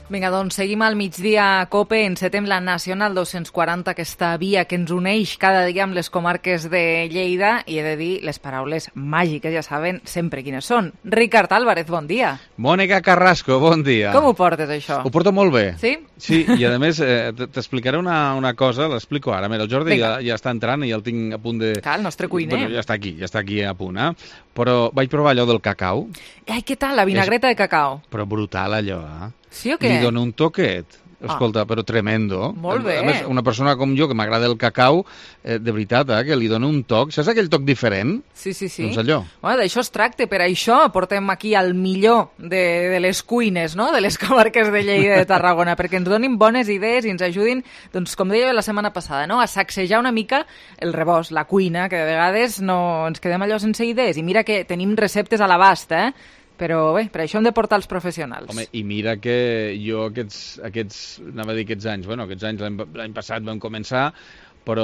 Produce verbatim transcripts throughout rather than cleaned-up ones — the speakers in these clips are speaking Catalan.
Vinga, doncs seguim al migdia a COPE, encetem la Nacional dos-cents quaranta, aquesta via que ens uneix cada dia amb les comarques de Lleida, i he de dir les paraules màgiques, ja saben sempre quines són. Ricard Álvarez, bon dia. Mònica Carrasco, bon dia. Com ho portes, això? Ho porto molt bé. Sí? Sí, i a més eh, t'explicaré una, una cosa, l'explico ara. Mira, el Jordi ja, ja està entrant i ja el tinc a punt de... Clar, el nostre cuiner. Bueno, ja està aquí, ja està aquí a punt, eh? Però vaig provar allò del cacau. Ai, què tal, la vinagreta és... de cacau? Però brutal, allò, eh? Sí o què? Li dona un toquet. Escolta, ah. però tremendo. Molt bé. A més, una persona com jo, que m'agrada el cacau, eh, de veritat, eh, que li dona un toc. Saps aquell toc diferent? Sí, sí, sí. Doncs allò. Bueno, d'això es tracta, per això portem aquí al millor de, de les cuines, no?, de les comarques de Lleida i de Tarragona, perquè ens donin bones idees i ens ajudin, doncs, com deia la setmana passada, no?, a sacsejar una mica el rebost, la cuina, que de vegades no ens quedem allò sense idees. I mira que tenim receptes a l'abast, eh? Però bé, per això hem de portar els professionals. Home, i mira que jo aquests, aquests anava a dir aquests anys, bueno, aquests anys l'any passat vam començar, però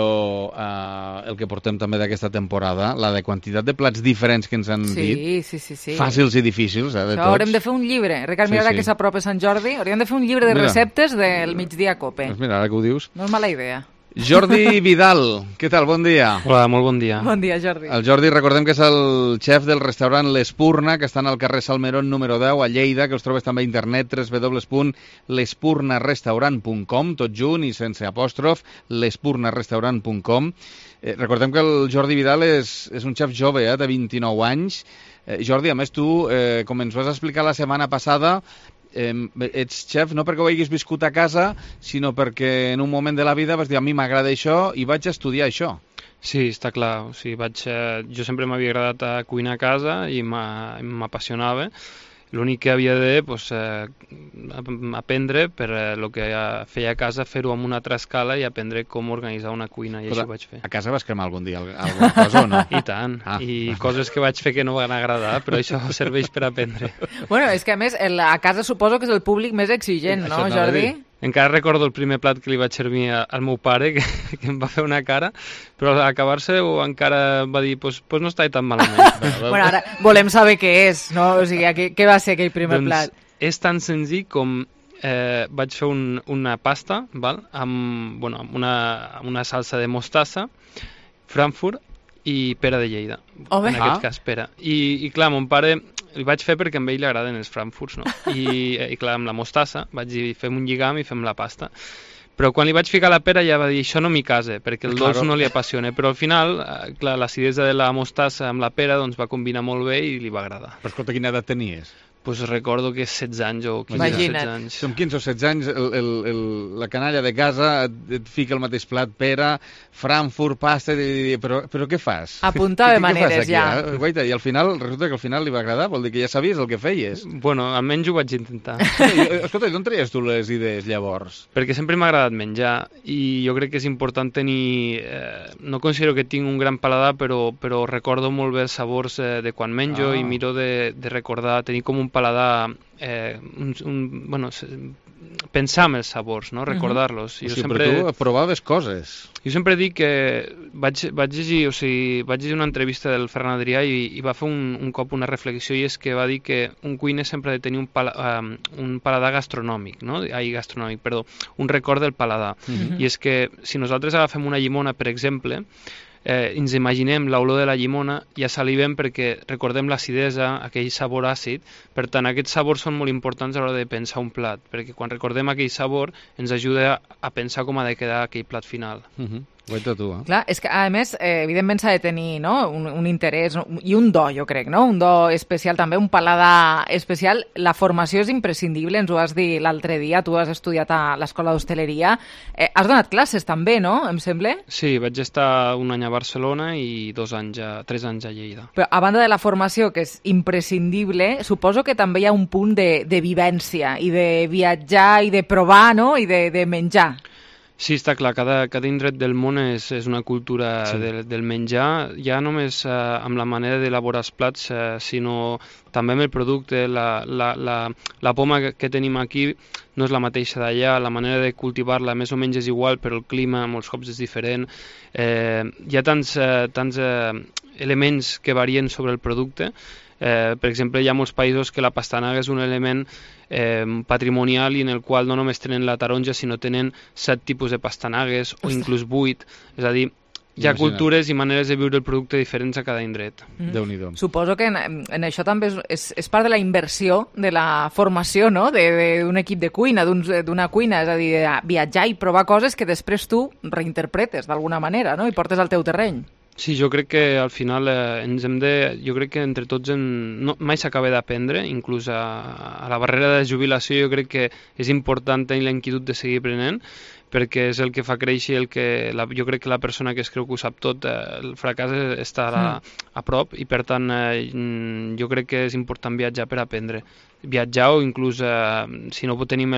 eh, el que portem també d'aquesta temporada, la de quantitat de plats diferents que ens han sí, dit, sí, sí, sí. fàcils i difícils, eh, de això, tots. Haurem de fer un llibre. Ricard, mira, sí, ara sí. que s'apropa Sant Jordi, hauríem de fer un llibre de mira, receptes del migdia a COPE. Doncs mira, ara que ho dius... No és mala idea. Jordi Vidal, què tal? Bon dia. Hola, molt bon dia. Bon dia, Jordi. El Jordi, recordem que és el xef del restaurant L'Espurna, que està al carrer Salmerón número deu, a Lleida, que us trobes també a internet, w w w punt l'espurnarestaurant punt com, tot junt i sense apòstrof, l'espurnarestaurant punt com. Eh, recordem que el Jordi Vidal és, és un xef jove, eh, de vint-i-nou anys. Eh, Jordi, a més, tu, eh, com ens vas explicar la setmana passada, Eh, ets xef no perquè ho haguis viscut a casa, sinó perquè en un moment de la vida vas dir a mi m'agrada això i vaig estudiar això. Sí, està clar. O sigui, vaig, eh, jo sempre m'havia agradat a cuinar a casa i m'apassionava. L'únic que havia de pues, eh, aprendre per el eh, que feia a casa, fer-ho amb una altra escala i aprendre com organitzar una cuina, i però així ho vaig fer. A casa vas cremar algun dia alguna cosa o no? I tant, ah. i coses que vaig fer que no van agradar, però això serveix per aprendre. Bueno, és que a més, el, a casa suposo que és el públic més exigent, no, Jordi? Encara recordo el primer plat que li vaig servir al meu pare, que, que em va fer una cara, però a acabar-se encara va dir, pues, pues no està tan malament. Bueno, ara volem saber què és, no? O sigui, què, què va ser aquell primer doncs plat? És tan senzill com eh, vaig fer un, una pasta, val? Amb, bueno, amb una, una salsa de mostassa, Frankfurt i pera de Lleida. Home. En aquest ah. cas, pera. I, I clar, mon pare li vaig fer perquè a ell li agraden els Frankfurts, no? I, i clar, amb la mostassa vaig dir, fem un lligam i fem la pasta. Però quan li vaig ficar la pera ja va dir, això no m'hi casa, perquè el dolç claro. no li apassiona. Però al final, clar, l'acidesa de la mostassa amb la pera doncs, va combinar molt bé i li va agradar. Però escolta, quina edat tenies? Pues recordo que és setze anys o quinze o setze anys. Som quinze o setze anys, el, el, el, la canalla de casa et, et fica el mateix plat, pera, Frankfurt, pasta, i, però, però què fas? Apuntava maneres aquí, ja. Eh? Guaita, i al final, resulta que al final li va agradar, vol dir que ja sabies el que feies. Bueno, almenys ho vaig intentar. Escolta, d'on treies tu les idees llavors? Perquè sempre m'ha agradat menjar i jo crec que és important tenir... Eh, no considero que tinc un gran paladar, però, però recordo molt bé els sabors eh, de quan menjo ah. i miro de, de recordar, tenir com un paladar, eh, un, un, bueno, pensar en els sabors, no? Recordar-los. Uh -huh. O sigui, sempre... però tu provaves coses. Jo sempre dic que vaig, vaig, llegir, o sigui, vaig llegir una entrevista del Ferran Adrià i, i va fer un, un cop una reflexió, i és que va dir que un cuiner sempre ha de tenir un, pala, um, un paladar gastronòmic, no? Ai, gastronòmic, perdó, un record del paladar. Uh -huh. I és que si nosaltres agafem una llimona, per exemple, eh, ens imaginem l'olor de la llimona, ja salivem perquè recordem l'acidesa, aquell sabor àcid. Per tant, aquests sabors són molt importants a l'hora de pensar un plat, perquè quan recordem aquell sabor ens ajuda a pensar com ha de quedar aquell plat final. Uh-huh. Ho he tot tu, eh? Clar, és que, a més, eh, evidentment s'ha de tenir, no?, un, un interès i un do, jo crec, no?, un do especial, també un paladar especial. La formació és imprescindible, ens ho vas dir l'altre dia, tu has estudiat a l'Escola d'Hostaleria. Eh, has donat classes també, no?, em sembla? Sí, vaig estar un any a Barcelona i dos anys a, tres anys a Lleida. Però a banda de la formació, que és imprescindible, suposo que també hi ha un punt de, de vivència i de viatjar i de provar, no?, i de, de menjar. Sí, està clar, cada, cada indret del món és, és una cultura sí. del, del menjar, ja només eh, amb la manera d'elaborar els plats, eh, sinó també amb el producte, la, la, la, la poma que, que tenim aquí no és la mateixa d'allà, la manera de cultivar-la més o menys és igual, però el clima molts cops és diferent. Eh, hi ha tants, eh, tants eh, elements que varien sobre el producte. Eh, per exemple, hi ha molts països que la pastanaga és un element eh, patrimonial i en el qual no només tenen la taronja, sinó tenen set tipus de pastanagues o inclús vuit. És a dir, hi ha cultures i maneres de viure el producte diferents a cada indret. Mm. Déu-n'hi-do. Suposo que en, en això també és, és, és part de la inversió de la formació, no?, d'un equip de cuina, d'una cuina, és a dir, viatjar i provar coses que després tu reinterpretes d'alguna manera, no?, i portes al teu terreny. Sí, jo crec que al final eh, ens hem de... Jo crec que entre tots hem, no, mai s'acaba d'aprendre, inclús a, a la barrera de jubilació jo crec que és important tenir la inquietud de seguir aprenent, perquè és el que fa créixer, el que la, jo crec que la persona que es creu que ho sap tot, eh, el fracàs estarà mm. a prop, i per tant eh, jo crec que és important viatjar per aprendre. Viatjar o inclús, eh, si no tenim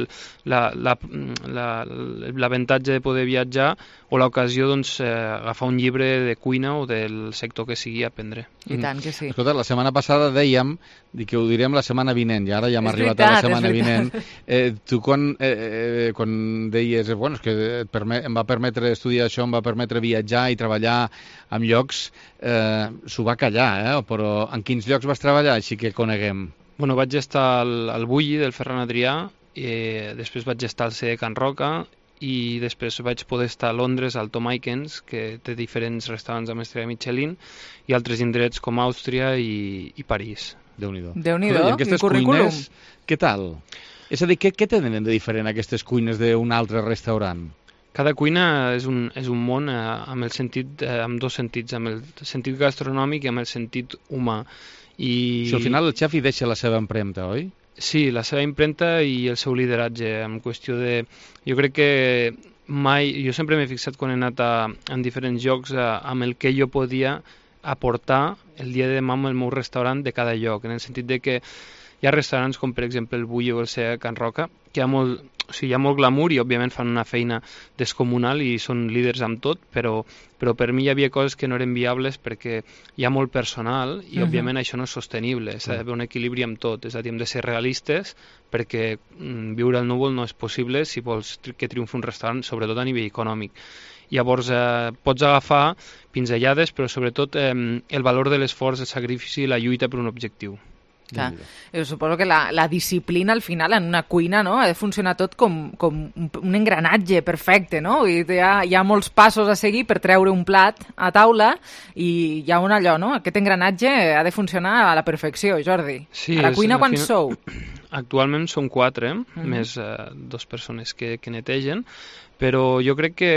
l'avantatge de poder viatjar o l'ocasió, doncs, eh, agafar un llibre de cuina o del sector que sigui a aprendre. I tant que sí. Escolta, la setmana passada dèiem que ho direm la setmana vinent, i ara ja hem arribat a la setmana vinent. Eh, tu quan, eh, quan deies, bueno, és que et permet, em va permetre estudiar això, em va permetre viatjar i treballar en llocs, eh, s'ho va callar, eh? Però en quins llocs vas treballar, així que coneguem? Bueno, vaig estar al, al Bulli del Ferran Adrià, i després vaig estar al C de Can Roca, i després vaig poder estar a Londres, al Tom Aikens, que té diferents restaurants amb estrella Michelin, i altres indrets com Àustria i, i París. Déu-n'hi-do. Déu-n'hi-do, i currículum. Cuines, què tal? És a dir, què, què tenen de diferent aquestes cuines d'un altre restaurant? Cada cuina és un, és un món eh, amb, el sentit, eh, amb dos sentits, amb el sentit gastronòmic i amb el sentit humà. I... Si al final el xef hi deixa la seva empremta, oi? Sí, la seva impremta i el seu lideratge, en qüestió de... Jo crec que mai... Jo sempre m'he fixat quan he anat a, en diferents llocs a, amb el que jo podia aportar el dia de demà amb el meu restaurant de cada lloc, en el sentit de que hi ha restaurants com per exemple el Bulli o el C Can Roca, que hi ha molt, o sigui, hi ha molt glamour i òbviament fan una feina descomunal i són líders amb tot, però, però per mi hi havia coses que no eren viables perquè hi ha molt personal i uh-huh. òbviament això no és sostenible, s'ha d'haver un equilibri amb tot, és a dir, hem de ser realistes perquè mm, viure al núvol no és possible si vols que triomfi un restaurant, sobretot a nivell econòmic. Llavors eh, pots agafar pinzellades, però sobretot eh, el valor de l'esforç, el sacrifici i la lluita per un objectiu. Clar. Jo suposo que la, la disciplina al final en una cuina, no?, ha de funcionar tot com, com un, un engranatge perfecte, no? I hi ha, hi ha molts passos a seguir per treure un plat a taula i hi ha un allò, no? Aquest engranatge ha de funcionar a la perfecció, Jordi. Sí, a la cuina quan final... sou? Actualment som quatre, eh? uh-huh. més eh, dos persones que, que netegen, però jo crec que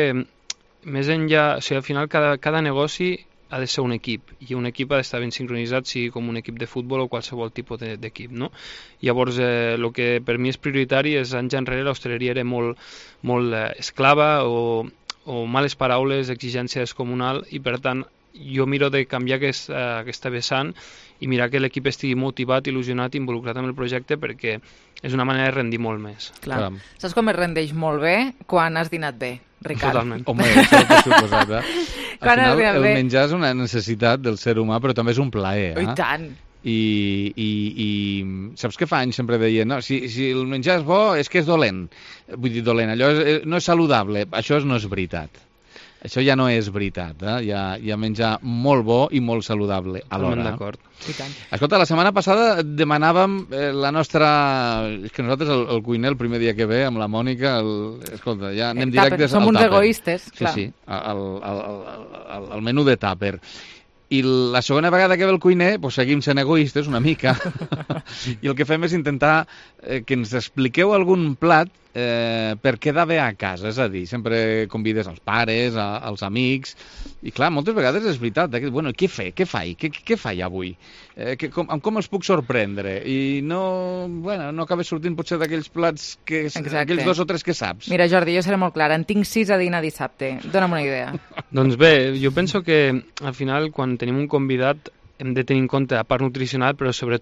més enllà, o sigui, al final cada, cada negoci ha de ser un equip, i un equip ha d'estar ben sincronitzat, sigui com un equip de futbol o qualsevol tipus d'equip, no? Llavors, el eh, que per mi és prioritari és, anys enrere l'hostaleria era molt, molt eh, esclava o, o males paraules, exigència descomunal, i per tant jo miro de canviar aquest, eh, aquesta vessant i mirar que l'equip estigui motivat, il·lusionat, involucrat en el projecte, perquè és una manera de rendir molt més. Clar. Clar. Saps com es rendeix molt bé? Quan has dinat bé, Ricard. Totalment. Home, això és suposat, eh? Al final, el bé. menjar és una necessitat del ser humà, però també és un plaer, eh? I tant. I, i, i saps que fa anys sempre deien, no, si, si el menjar és bo és que és dolent. Vull dir, dolent, allò és, no és saludable. Això no és veritat. Això ja no és veritat, eh? Hi ha, hi ha menjar molt bo i molt saludable alhora. Totalment d'acord. Escolta, la setmana passada demanàvem eh, la nostra... És que nosaltres, el, el cuiner, el primer dia que ve, amb la Mònica, el... escolta, ja anem el directes som al uns tàper. egoistes, sí, clar. Sí, al, al, al, al menú de tàper. I la segona vegada que ve el cuiner, doncs seguim sent egoistes una mica, i el que fem és intentar eh, que ens expliqueu algun plat eh, per quedar bé a casa, és a dir, sempre convides als pares, a, als amics, i clar, moltes vegades és veritat, eh, bueno, què fer, què faig, què, què faig avui, eh, que, com, com els puc sorprendre, i no, bueno, no acabes sortint potser d'aquells plats, que, aquells dos o tres que saps. Mira, Jordi, jo seré molt clara, en tinc sis a dinar dissabte, dóna'm una idea. Doncs bé, jo penso que al final, quan tenim un convidat, hem de tenir en compte la part nutricional, però sobretot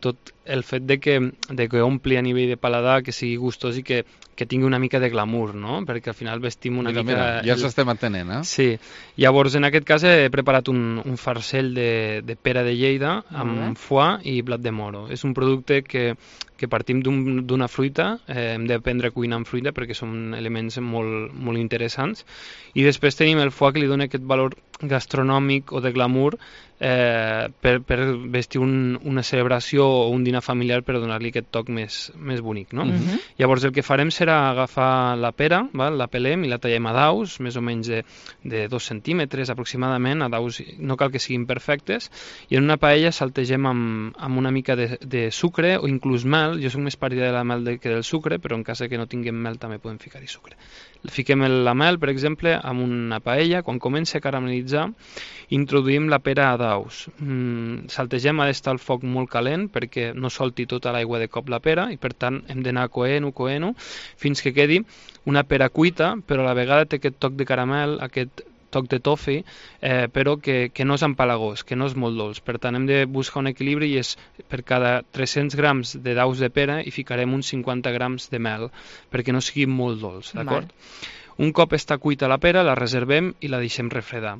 el fet de que, de que ompli a nivell de paladar, que sigui gustós i que, que tingui una mica de glamour, no? Perquè al final vestim una mira, mica... Mira, ja el... s'estem entenent, eh? Sí. Llavors, en aquest cas he preparat un, un farcell de, de pera de Lleida amb mm. foie i blat de moro. És un producte que, que partim d'una un, fruita, eh, hem d'aprendre a cuinar amb fruita perquè són elements molt, molt interessants, i després tenim el foie que li dona aquest valor gastronòmic o de glamour eh, per, per vestir un, una celebració o un dinar familiar per donar-li aquest toc més, més bonic, no? Mm-hmm. Llavors el que farem serà agafar la pera, val? La pelem i la tallem a daus, més o menys de, de dos centímetres aproximadament, a daus no cal que siguin perfectes, i en una paella saltegem amb, amb una mica de, de sucre o inclús mel. Jo soc més partidari de la mel de, que del sucre, però en cas que no tinguem mel també podem ficar-hi sucre. Fiquem la mel, per exemple, en una paella, quan comença a caramelitzar, introduïm la pera a daus. Mm, saltegem, ha d'estar el foc molt calent perquè no solti tota l'aigua de cop la pera i per tant hem d'anar coent-ho, coent-ho, fins que quedi una pera cuita, però a la vegada té aquest toc de caramel, aquest toc de tofi, eh, però que, que no és empalagós, que no és molt dolç. Per tant, hem de buscar un equilibri i és per cada tres-cents grams de daus de pera hi ficarem uns cinquanta grams de mel, perquè no sigui molt dolç, d'acord? Un cop està cuita la pera, la reservem i la deixem refredar.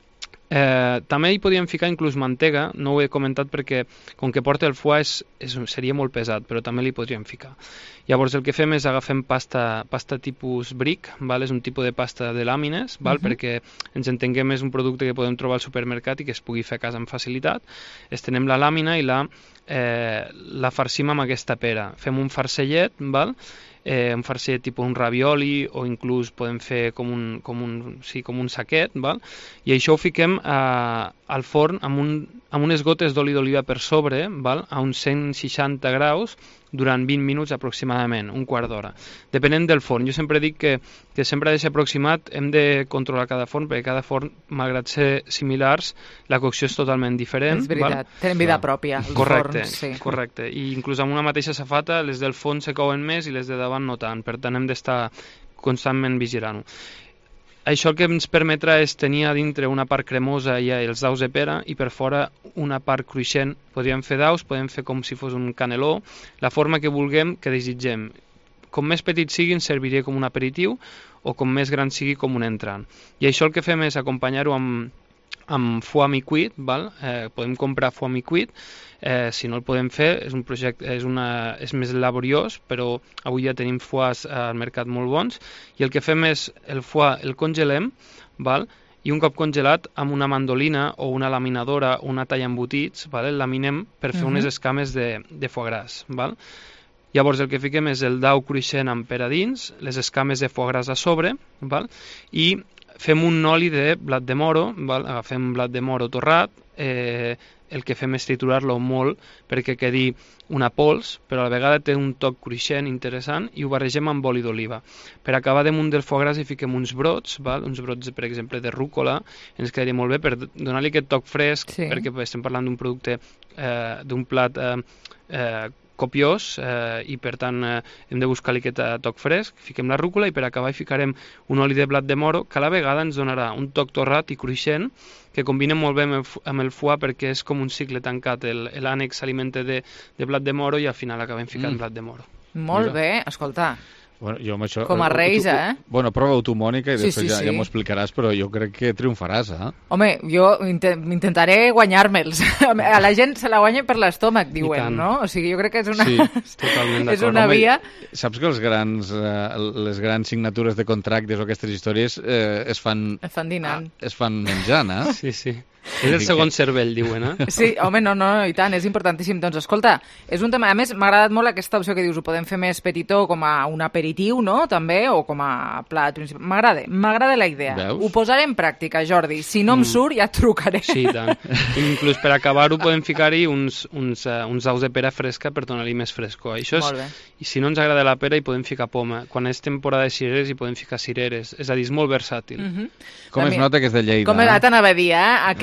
Eh, també hi podíem ficar inclús mantega, no ho he comentat perquè com que porta el foie és, és, seria molt pesat, però també li podríem ficar. Llavors el que fem és agafem pasta, pasta tipus brick, val? És un tipus de pasta de làmines, val? Uh-huh. Perquè ens entenguem, és un producte que podem trobar al supermercat i que es pugui fer a casa amb facilitat. Estenem la làmina i la, eh, la farcim amb aquesta pera. Fem un farcellet, val? Eh, un farcet tipus un ravioli o inclús podem fer com un, com un, sí, com un saquet, val? I això ho fiquem eh, al forn amb, un, amb unes gotes d'oli d'oliva per sobre, val? A uns cent seixanta graus durant vint minuts aproximadament, un quart d'hora. Depenent del forn. Jo sempre dic que, que sempre ha de ser aproximat, hem de controlar cada forn, perquè cada forn, malgrat ser similars, la cocció és totalment diferent. És veritat, val? Tenen vida pròpia, els correcte, forns. Sí. Correcte, i inclús amb una mateixa safata, les del fons se couen més i les de davant no tant, per tant hem d'estar constantment vigilant-ho. Això el que ens permetrà és tenir a dintre una part cremosa i els daus de pera i per fora una part cruixent. Podríem fer daus, podem fer com si fos un caneló, la forma que vulguem, que desitgem. Com més petit sigui, ens serviria com un aperitiu o com més gran sigui com un entrant. I això el que fem és acompanyar-ho amb, amb foie mi-cuit, val? Eh, podem comprar foie mi-cuit, eh, si no el podem fer, és un projecte, és, una, és més laboriós, però avui ja tenim foies al mercat molt bons, i el que fem és el foie el congelem, val? I un cop congelat amb una mandolina o una laminadora o una talla embotits, val? El laminem per fer uh-huh. unes escames de, de foie gras, val? Llavors el que fiquem és el dau cruixent amb pera dins, les escames de foie gras a sobre, val? I fem un oli de blat de moro, val? Agafem blat de moro torrat, eh, el que fem és triturar-lo molt perquè quedi una pols, però a la vegada té un toc cruixent interessant i ho barregem amb oli d'oliva. Per acabar damunt del foie gras hi fiquem uns brots, val? Uns brots, per exemple, de rúcola, ens quedaria molt bé per donar-li aquest toc fresc, sí. Perquè estem parlant d'un producte, eh, d'un plat eh, eh, copiós eh, i per tant eh, hem de buscar-li aquest toc fresc, fiquem la rúcula i per acabar hi ficarem un oli de blat de moro que a la vegada ens donarà un toc torrat i cruixent que combina molt bé amb el, amb el foie perquè és com un cicle tancat, l'ànec s'alimenta de, de blat de moro i al final acabem ficant mm. blat de moro. Molt Mira. Bé, escolta. Bueno, jo amb això, com a reis, tu, eh? Bueno, prova-ho tu, Mònica, i sí, després sí, ja, sí. ja m'ho explicaràs, però jo crec que triomfaràs, eh? Home, jo intentaré guanyar-me'ls. A la gent se la guanya per l'estómac, diuen, no? O sigui, jo crec que és una, sí, totalment és una Home, via... Saps que els grans, eh, les grans signatures de contractes o aquestes històries eh, es fan... Es fan dinant. Ah, es fan menjant, eh? Sí, sí. És el segon cervell, diuen, eh? Sí, home, no, no, i tant, és importantíssim. Doncs escolta, és un tema... A més, m'ha agradat molt aquesta opció que dius, ho podem fer més petitó com a un aperitiu, no?, també, o com a plat principal. M'agrada, m'agrada la idea. Veus? Ho posaré en pràctica, Jordi. Si no em surt, ja et trucaré. Sí, tant. Inclús per acabar-ho podem ficar-hi uns, uns, uh, uns daus de pera fresca per donar-li més frescor. Això és... I si no ens agrada la pera, hi podem ficar poma. Quan és temporada de cireres, hi podem ficar cireres. És a dir, és molt versàtil. Mm-hmm. Com es nota que és de Lleida? Com eh? T'anava a dir, eh? Aquest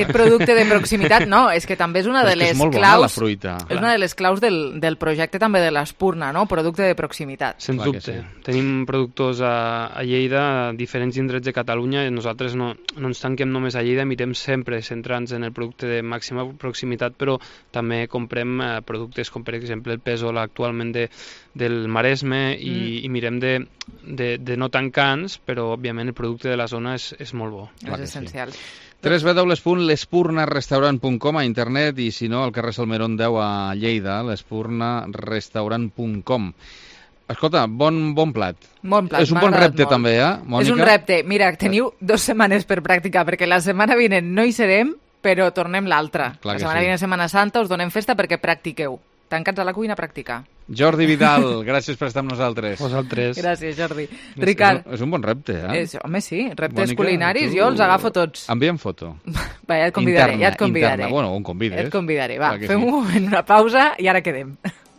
Aquest producte de proximitat, no, és que també és una de les és molt claus... bona, la fruita. És una de les claus del, del projecte també de l'Espurna, no? Producte de proximitat. Sens Clar que dubte. sí. Tenim productors a, a Lleida, a diferents indrets de Catalunya, i nosaltres no, no ens tanquem només a Lleida, mirem sempre centrant-nos en el producte de màxima proximitat, però també comprem eh, productes com per exemple el pèsol actualment de, del Maresme i, mm. i mirem de, de, de no tancar-nos, però òbviament el producte de la zona és, és molt bo. És essencial. w w w punt l'espurnarestaurant punt com a internet i, si no, al carrer Salmerón deu a Lleida, l'espurnarestaurant punt com. Escolta, bon, bon plat. Bon plat, és un bon repte molt. també, eh, Mònica? És un repte. Mira, teniu dues setmanes per practicar, perquè la setmana vinent no hi serem, però tornem l'altra. La setmana sí. vinent, Setmana Santa, us donem festa perquè practiqueu. Tancats a la cuina a practicar. Jordi Vidal, gràcies per estar amb nosaltres. Vosaltres. Gràcies, Jordi. És, Ricard. És, és un bon repte, eh? És, home, sí, reptes Mònica, culinaris, tu... jo els agafo tots. Envia'm foto. Va, ja et convidaré, interna, ja et convidaré. Interna. Bueno, on convides. Ja et convidaré, va, Clar que fem sí. un moment, una pausa i ara quedem.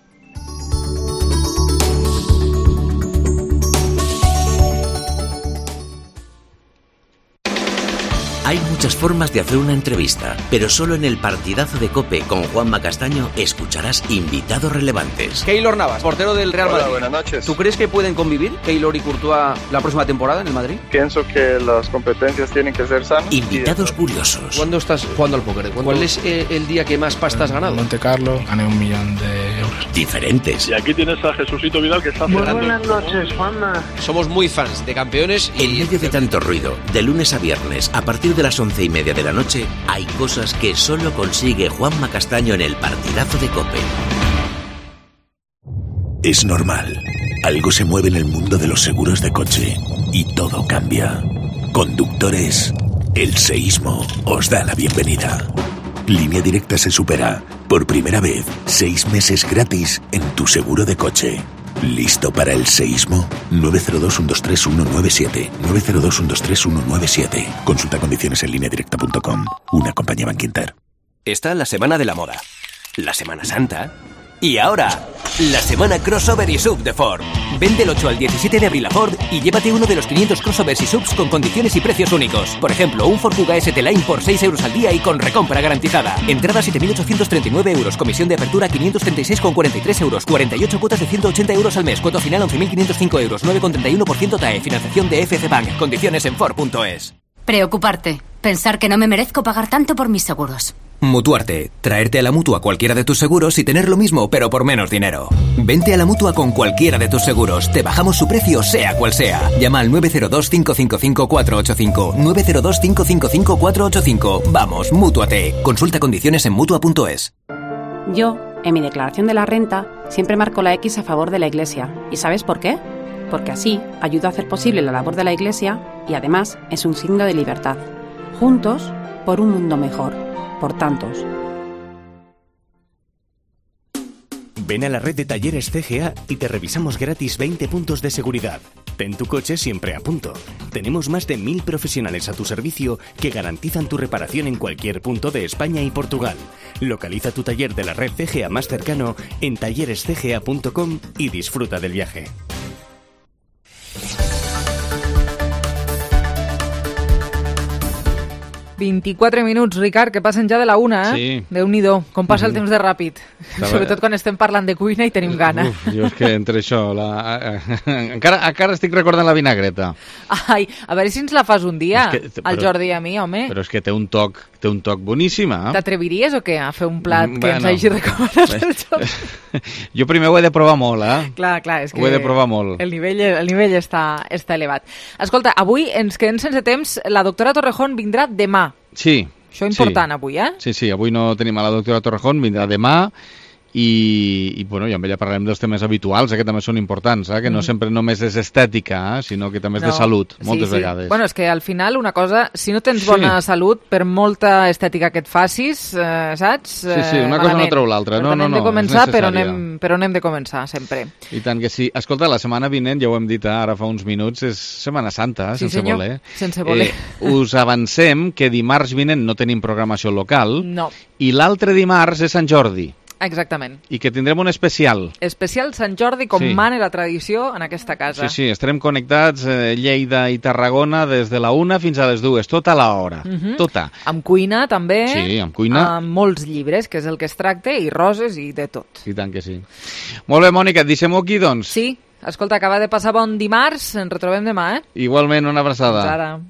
Hay muchas formas de hacer una entrevista, pero solo en el partidazo de COPE con Juanma Castaño escucharás invitados relevantes. Keylor Navas, portero del Real Hola, Madrid. buenas noches. ¿Tú crees que pueden convivir Keylor y Courtois la próxima temporada en el Madrid? Pienso que las competencias tienen que ser sanas. Invitados curiosos. ¿Cuándo estás jugando al póker? ¿Cuál es eh, el día que más pasta has ganado? Monte Carlo, gané un millón de euros. Diferentes. Y aquí tienes a Jesucito Vidal que está Muy cerrando. buenas noches, Juanma. Somos muy fans de campeones y... En medio de tanto ruido, de lunes a viernes, a partir de las once y media de la noche, hay cosas que solo consigue Juanma Castaño en el partidazo de COPE. Es normal. Algo se mueve en el mundo de los seguros de coche y todo cambia. Conductores, el seísmo os da la bienvenida. Línea Directa se supera. Por primera vez, seis meses gratis en tu seguro de coche. ¿Listo para el seísmo? nueve cero dos, uno dos tres, uno nueve siete. nueve cero dos, uno dos tres, uno nueve siete. Consulta condiciones en línea directa punto com. Una compañía Bankinter. Está la Semana de la Moda, la Semana Santa y ahora, la Semana Crossover y Sub de Ford. Ven del ocho al diecisiete de abril a Ford y llévate uno de los quinientos crossovers y subs con condiciones y precios únicos. Por ejemplo, un Ford Kuga S T Line por seis euros al día y con recompra garantizada. Entrada siete mil ochocientos treinta y nueve euros, comisión de apertura quinientos treinta y seis con cuarenta y tres euros, cuarenta y ocho cuotas de ciento ochenta euros al mes, cuota final once mil quinientos cinco euros, nueve con treinta y uno por ciento T A E, financiación de F C Bank, condiciones en Ford punto es. Preocuparte, pensar que no me merezco pagar tanto por mis seguros. Mutuarte, traerte a la Mutua cualquiera de tus seguros y tener lo mismo pero por menos dinero. Vente a la Mutua con cualquiera de tus seguros, te bajamos su precio sea cual sea. Llama al nueve cero dos, cinco cinco cinco, cuatro ocho cinco, nueve cero dos, cinco cinco cinco, cuatro ocho cinco. Vamos, Mútuate. Consulta condiciones en Mutua punto es. Yo, en mi declaración de la renta, siempre marco la X a favor de la Iglesia. ¿Y sabes por qué? Porque así ayudo a hacer posible la labor de la Iglesia y además es un signo de libertad. Juntos, por un mundo mejor. Por tantos. Ven a la red de talleres C G A y te revisamos gratis veinte puntos de seguridad. Ten tu coche siempre a punto. Tenemos más de mil profesionales a tu servicio que garantizan tu reparación en cualquier punto de España y Portugal. Localiza tu taller de la red C G A más cercano en talleres c g a punto com y disfruta del viaje. vint-i-quatre minuts, Ricard, que passen ja de la una, eh? Sí. Déu-n'hi-do, com passa el Mhm. temps de ràpid. Sobretot quan estem parlant de cuina i tenim gana. Uf, jo és que entre això... La... encara, encara estic recordant la vinagreta. Ai, a veure si ens la fas un dia, És que- al però- Jordi i a mi, home. Però és que té un toc, té un toc boníssim, eh? T'atreviries o què, a fer un plat Mm, que ens bueno. hagi recomanat el Jordi? Jo primer ho he de provar molt, eh? Clar, clar, és que Ho he de provar molt. el nivell, el nivell està, està elevat. Escolta, avui ens quedem sense temps. La doctora Torrejón vindrà demà. Sí. Això important avui, eh? Sí, sí, avui no tenim a la doctora Torrejón, vindrà demà i, i, bueno, i amb ella parlarem dels temes habituals, eh, que també són importants, eh, que no Mm. sempre només és estètica, eh, sinó que també és de No. salut, moltes sí, sí. vegades. Bueno, és que al final una cosa, si no tens Sí. bona salut, per molta estètica que et facis, eh, saps? Sí, sí, una cosa no treu l'altra. No, Per tant, no, hem no, de és començar, però necessària. anem, però anem de començar, sempre. I tant que sí. Escolta, la setmana vinent, ja ho hem dit eh, ara fa uns minuts, és Setmana Santa, Sí, sense senyor, voler. sense voler. Eh, us avancem que dimarts vinent no tenim programació local No. i l'altre dimarts és Sant Jordi. Exactament. I que tindrem un especial. Especial Sant Jordi, com Sí. mana la tradició en aquesta casa. Sí, sí, estarem connectats eh, Lleida i Tarragona des de la una fins a les dues, tota l'hora, Mhm. tota. Amb cuina, també. Sí, amb cuina. Amb molts llibres, que és el que es tracta, i roses i de tot. I tant que sí. Molt bé, Mònica, et deixem aquí, doncs. Sí, escolta, acaba de passar bon dimarts, ens retrobem demà, eh? Igualment, una abraçada. Fins ara.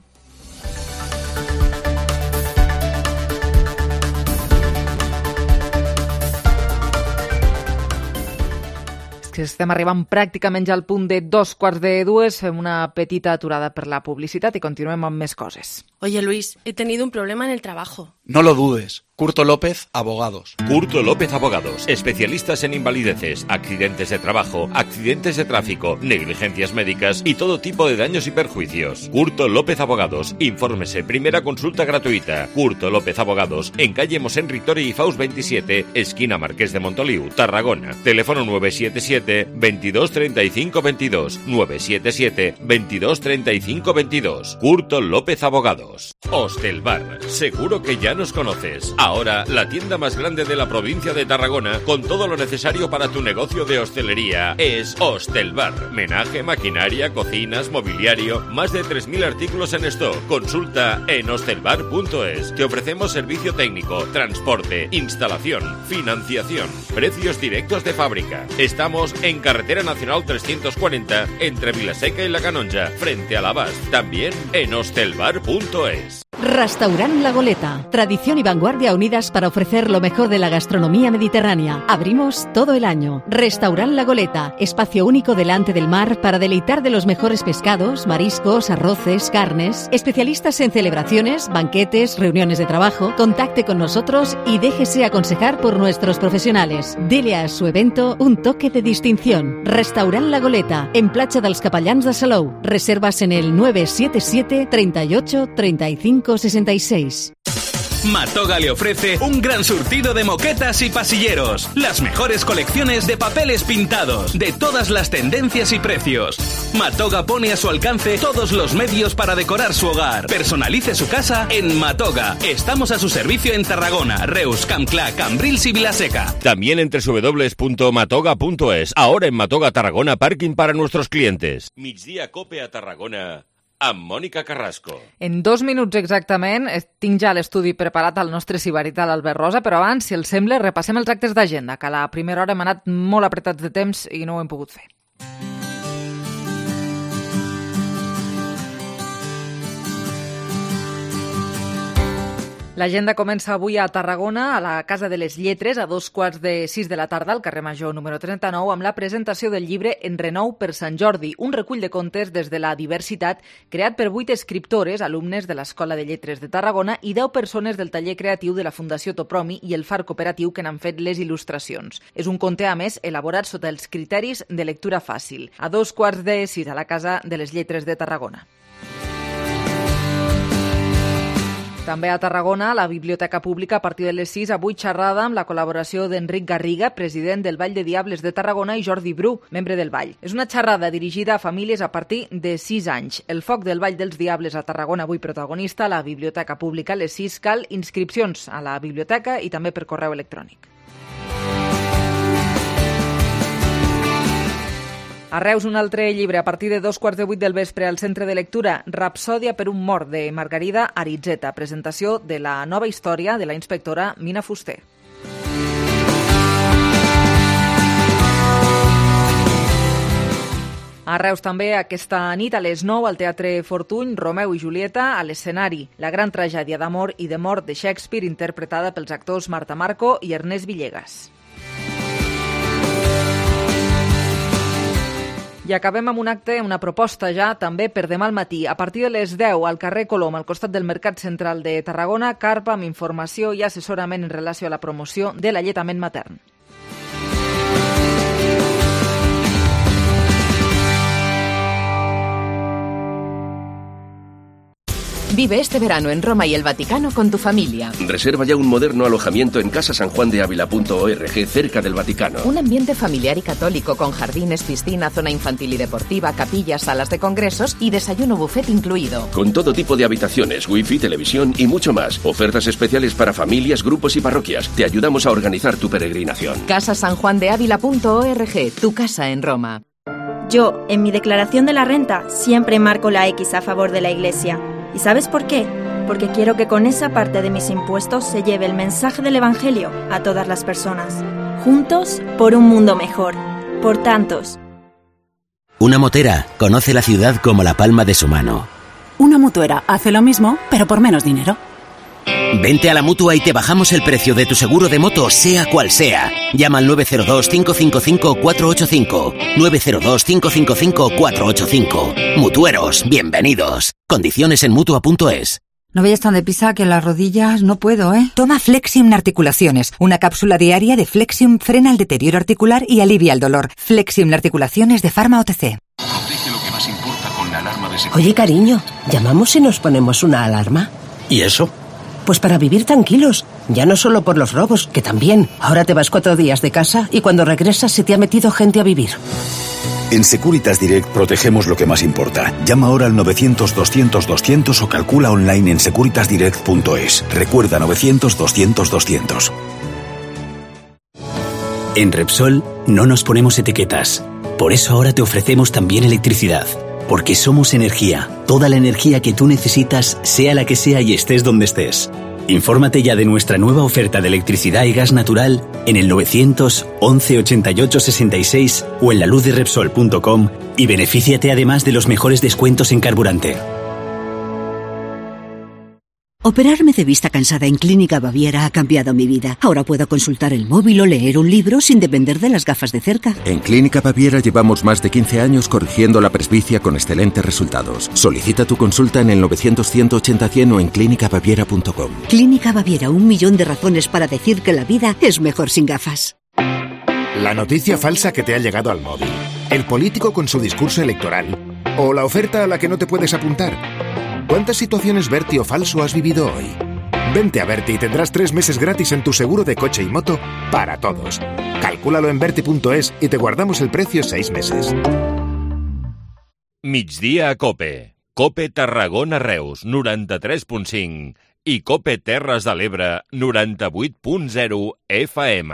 Que estem arribant pràcticament ja al punt de dos quarts de dues, fem una petita aturada per la publicitat i continuem amb més coses. Oye, Luis, he tenido un problema en el trabajo. No lo dudes. Curto López, Abogados. Curto López Abogados, especialistas en invalideces, accidentes de trabajo, accidentes de tráfico, negligencias médicas y todo tipo de daños y perjuicios. Curto López Abogados, infórmese, primera consulta gratuita. Curto López Abogados, en calle Mosén Ritori y Faust veintisiete, esquina Marqués de Montoliu, Tarragona. Teléfono nueve siete siete, veintidós treinta y cinco veintidós, nueve siete siete, veintidós treinta y cinco veintidós. Curto López Abogados. Hostelbar, seguro que ya nos conoces. Ahora, la tienda más grande de la provincia de Tarragona, con todo lo necesario para tu negocio de hostelería, es Hostelbar. Menaje, maquinaria, cocinas, mobiliario, más de tres mil artículos en stock. Consulta en hostelbar punto es. Te ofrecemos servicio técnico, transporte, instalación, financiación, precios directos de fábrica. Estamos en Carretera Nacional trescientos cuarenta, entre Vilaseca y La Canonja, frente a la Bas. También en hostelbar punto es. Restaurant La Goleta. Tradición y vanguardia unidas para ofrecer lo mejor de la gastronomía mediterránea. Abrimos todo el año. Restaurant La Goleta. Espacio único delante del mar para deleitar de los mejores pescados, mariscos, arroces, carnes. Especialistas en celebraciones, banquetes, reuniones de trabajo. Contacte con nosotros y déjese aconsejar por nuestros profesionales. Dele a su evento un toque de distinción. Restaurant La Goleta. En Platja dels Capellans de Salou. Reservas en el nueve siete siete, treinta y ocho, treinta y cinco, sesenta y seis. Matoga le ofrece un gran surtido de moquetas y pasilleros, las mejores colecciones de papeles pintados, de todas las tendencias y precios. Matoga pone a su alcance todos los medios para decorar su hogar. Personalice su casa en Matoga. Estamos a su servicio en Tarragona, Reus, Campclà, Cambrils y Vilaseca. También en doble u doble u doble u punto matoga punto es. Ahora en Matoga Tarragona, parking para nuestros clientes. Migdia Cope a Tarragona, amb Mònica Carrasco. En dos minuts exactament tinc ja l'estudi preparat al nostre sibarital Albert Rosa, però abans, si els sembla, repassem els actes d'agenda, que a la primera hora hem anat molt apretats de temps i no ho hem pogut fer. L'agenda comença avui a Tarragona, a la Casa de les Lletres, a dos quarts de sis de la tarda, al carrer Major número trenta-nou, amb la presentació del llibre En renou per Sant Jordi, un recull de contes des de la diversitat, creat per vuit escriptores, alumnes de l'Escola de Lletres de Tarragona i deu persones del taller creatiu de la Fundació Topromi i el Far Cooperatiu que n'han fet les il·lustracions. És un conte, a més, elaborat sota els criteris de lectura fàcil. A dos quarts de sis a la Casa de les Lletres de Tarragona. També a Tarragona, la Biblioteca Pública, a partir de les sis, avui xerrada amb la col·laboració d'Enric Garriga, president del Ball de Diables de Tarragona, i Jordi Bru, membre del Ball. És una xerrada dirigida a famílies a partir de sis anys. El foc del Ball dels Diables a Tarragona, avui protagonista, a la Biblioteca Pública, a les sis, cal inscripcions a la biblioteca i també per correu electrònic. A Reus, un altre llibre a partir de dos quarts de vuit del vespre al Centre de Lectura, Rapsòdia per un mort, de Margarida Aritzeta, presentació de la nova història de la inspectora Mina Fuster. A Reus també aquesta nit a les nou al Teatre Fortuny, Romeu i Julieta a l'escenari, la gran tragèdia d'amor i de mort de Shakespeare, interpretada pels actors Marta Marco i Ernest Villegas. I acabem amb un acte, una proposta ja també per demà al matí. A partir de les deu al carrer Colom, al costat del Mercat Central de Tarragona, carpa amb informació i assessorament en relació a la promoció de l'alletament matern. Vive este verano en Roma y el Vaticano con tu familia. Reserva ya un moderno alojamiento en casa san juan de ávila punto org, cerca del Vaticano. Un ambiente familiar y católico con jardines, piscina, zona infantil y deportiva, capillas, salas de congresos y desayuno buffet incluido. Con todo tipo de habitaciones, wifi, televisión y mucho más. Ofertas especiales para familias, grupos y parroquias. Te ayudamos a organizar tu peregrinación. casa san juan de ávila punto org, tu casa en Roma. Yo, en mi declaración de la renta, siempre marco la X a favor de la Iglesia. ¿Y sabes por qué? Porque quiero que con esa parte de mis impuestos se lleve el mensaje del Evangelio a todas las personas. Juntos por un mundo mejor. Por tantos. Una motera conoce la ciudad como la palma de su mano. Una mutuera hace lo mismo, pero por menos dinero. Vente a la Mutua y te bajamos el precio de tu seguro de moto, sea cual sea. Llama al nueve cero dos, cinco cinco cinco, cuatro ocho cinco. nueve cero dos, cinco cinco cinco, cuatro ocho cinco. Mutueros, bienvenidos. Condiciones en Mutua punto es. No vayas tan deprisa que las rodillas no puedo, ¿eh? Toma Flexium Articulaciones. Una cápsula diaria de Flexium frena el deterioro articular y alivia el dolor. Flexium Articulaciones de Pharma O T C. Protege lo que más importa con la alarma de seguridad. Oye, cariño, ¿llamamos y nos ponemos una alarma? ¿Y eso? Pues para vivir tranquilos. Ya no solo por los robos, que también. Ahora te vas cuatro días de casa y cuando regresas se te ha metido gente a vivir. En Securitas Direct protegemos lo que más importa. Llama ahora al novecientos, doscientos, doscientos o calcula online en securitas direct punto es. Recuerda novecientos, doscientos, doscientos. En Repsol no nos ponemos etiquetas. Por eso ahora te ofrecemos también electricidad. Porque somos energía. Toda la energía que tú necesitas, sea la que sea y estés donde estés. Infórmate ya de nuestra nueva oferta de electricidad y gas natural en el novecientos, once, ochenta y ocho, sesenta y seis o en la luz de repsol punto com y benefíciate además de los mejores descuentos en carburante. Operarme de vista cansada en Clínica Baviera ha cambiado mi vida. Ahora puedo consultar el móvil o leer un libro sin depender de las gafas de cerca. En Clínica Baviera llevamos más de quince años corrigiendo la presbicia con excelentes resultados. Solicita tu consulta en el novecientos, ciento ochenta, cien o en clínica baviera punto com. Clínica Baviera, un millón de razones para decir que la vida es mejor sin gafas. La noticia falsa que te ha llegado al móvil. El político con su discurso electoral. O la oferta a la que no te puedes apuntar. ¿Cuántas situaciones Berti o falso has vivido hoy? Vente a Berti y tendrás tres meses gratis en tu seguro de coche y moto para todos. Calcúlalo en berti punto es y te guardamos el precio seis meses. Migdia a Cope. Cope Tarragona Reus, noranta-tres punt cinc. I Cope Terres de l'Ebre, noranta-vuit punt zero F M.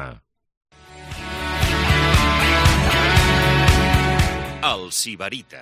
El Sibarita.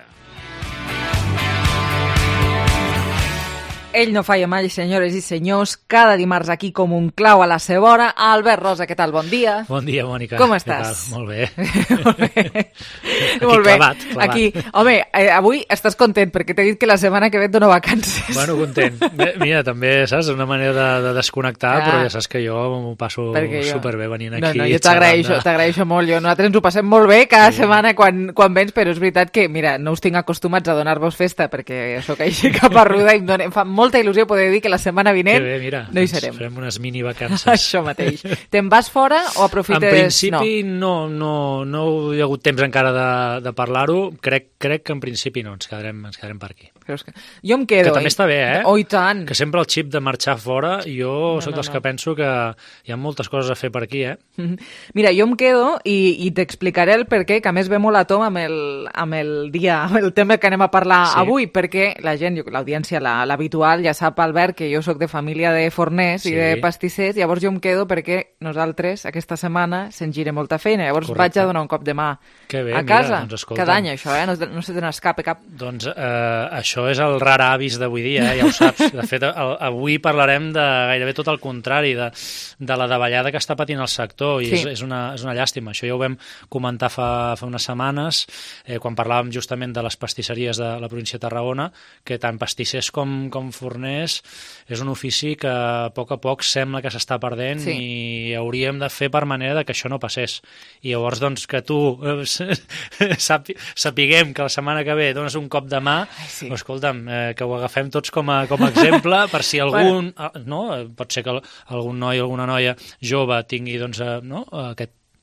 Ell no falla mai, senyores i senyors, cada dimarts aquí com un clau a la seva hora. Albert Rosa, què tal? Bon dia. Bon dia, Mònica. Com estàs? Molt bé. Molt bé. Aquí Molt bé. clavat, clavat. Aquí, home, eh, avui estàs content perquè t'he dit que la setmana que ve et dono vacances. Bueno, content. Bé, mira, també, saps, una manera de, de desconnectar, ah. però ja saps que jo m'ho passo jo... superbé venint aquí. No, no, jo t'agraeixo, t'agraeixo molt. Jo, nosaltres ens ho passem molt bé cada sí. setmana quan, quan vens, però és veritat que, mira, no us tinc acostumats a donar-vos festa perquè sóc així caparruda i em, dona, em fa molta il·lusió poder dir que la setmana vinent bé, mira, no hi serem. Farem unes mini vacances. Això mateix. Te'n vas fora o aprofites... En principi no, no, no, no hi ha hagut temps encara de, de parlar-ho. Crec, crec que en principi no, ens quedarem, ens quedarem per aquí. Però és que jo em quedo... Que també està bé, eh? Oh, i tant. Que sempre el xip de marxar fora, jo no, soc dels no, no. que penso que hi ha moltes coses a fer per aquí, eh? Mira, jo em quedo i, i t'explicaré el perquè, que a més ve molt a tom amb el, amb el dia, amb el tema que anem a parlar sí. avui, perquè la gent, l'audiència, l'habitual, ja sap, Albert, que jo soc de família de forners sí. i de pastissers, llavors jo em quedo perquè nosaltres aquesta setmana se'n gira molta feina, llavors Correcte. vaig a donar un cop de mà bé, a casa, mira, doncs cada any això, eh? no, no se te n'escape cap. Doncs eh, això és el rar avis d'avui dia, eh? Ja ho saps. De fet, el, avui parlarem de gairebé tot el contrari, de, de la davallada que està patint el sector, i sí. és, és, una, és una llàstima. Això ja ho vam comentar fa, fa unes setmanes, eh, quan parlàvem justament de les pastisseries de la província de Tarragona, que tant pastissers com, com forners és un ofici que a poc a poc sembla que s'està perdent sí. i hauríem de fer per manera de que això no passés. I llavors, doncs, que tu eh, sapiguem que la setmana que ve dones un cop de mà, Ai, sí. doncs, escolta'm, eh, que ho agafem tots com a, com a exemple, per si algun, bueno. no, pot ser que algun noi o alguna noia jove tingui doncs, eh, no, aquest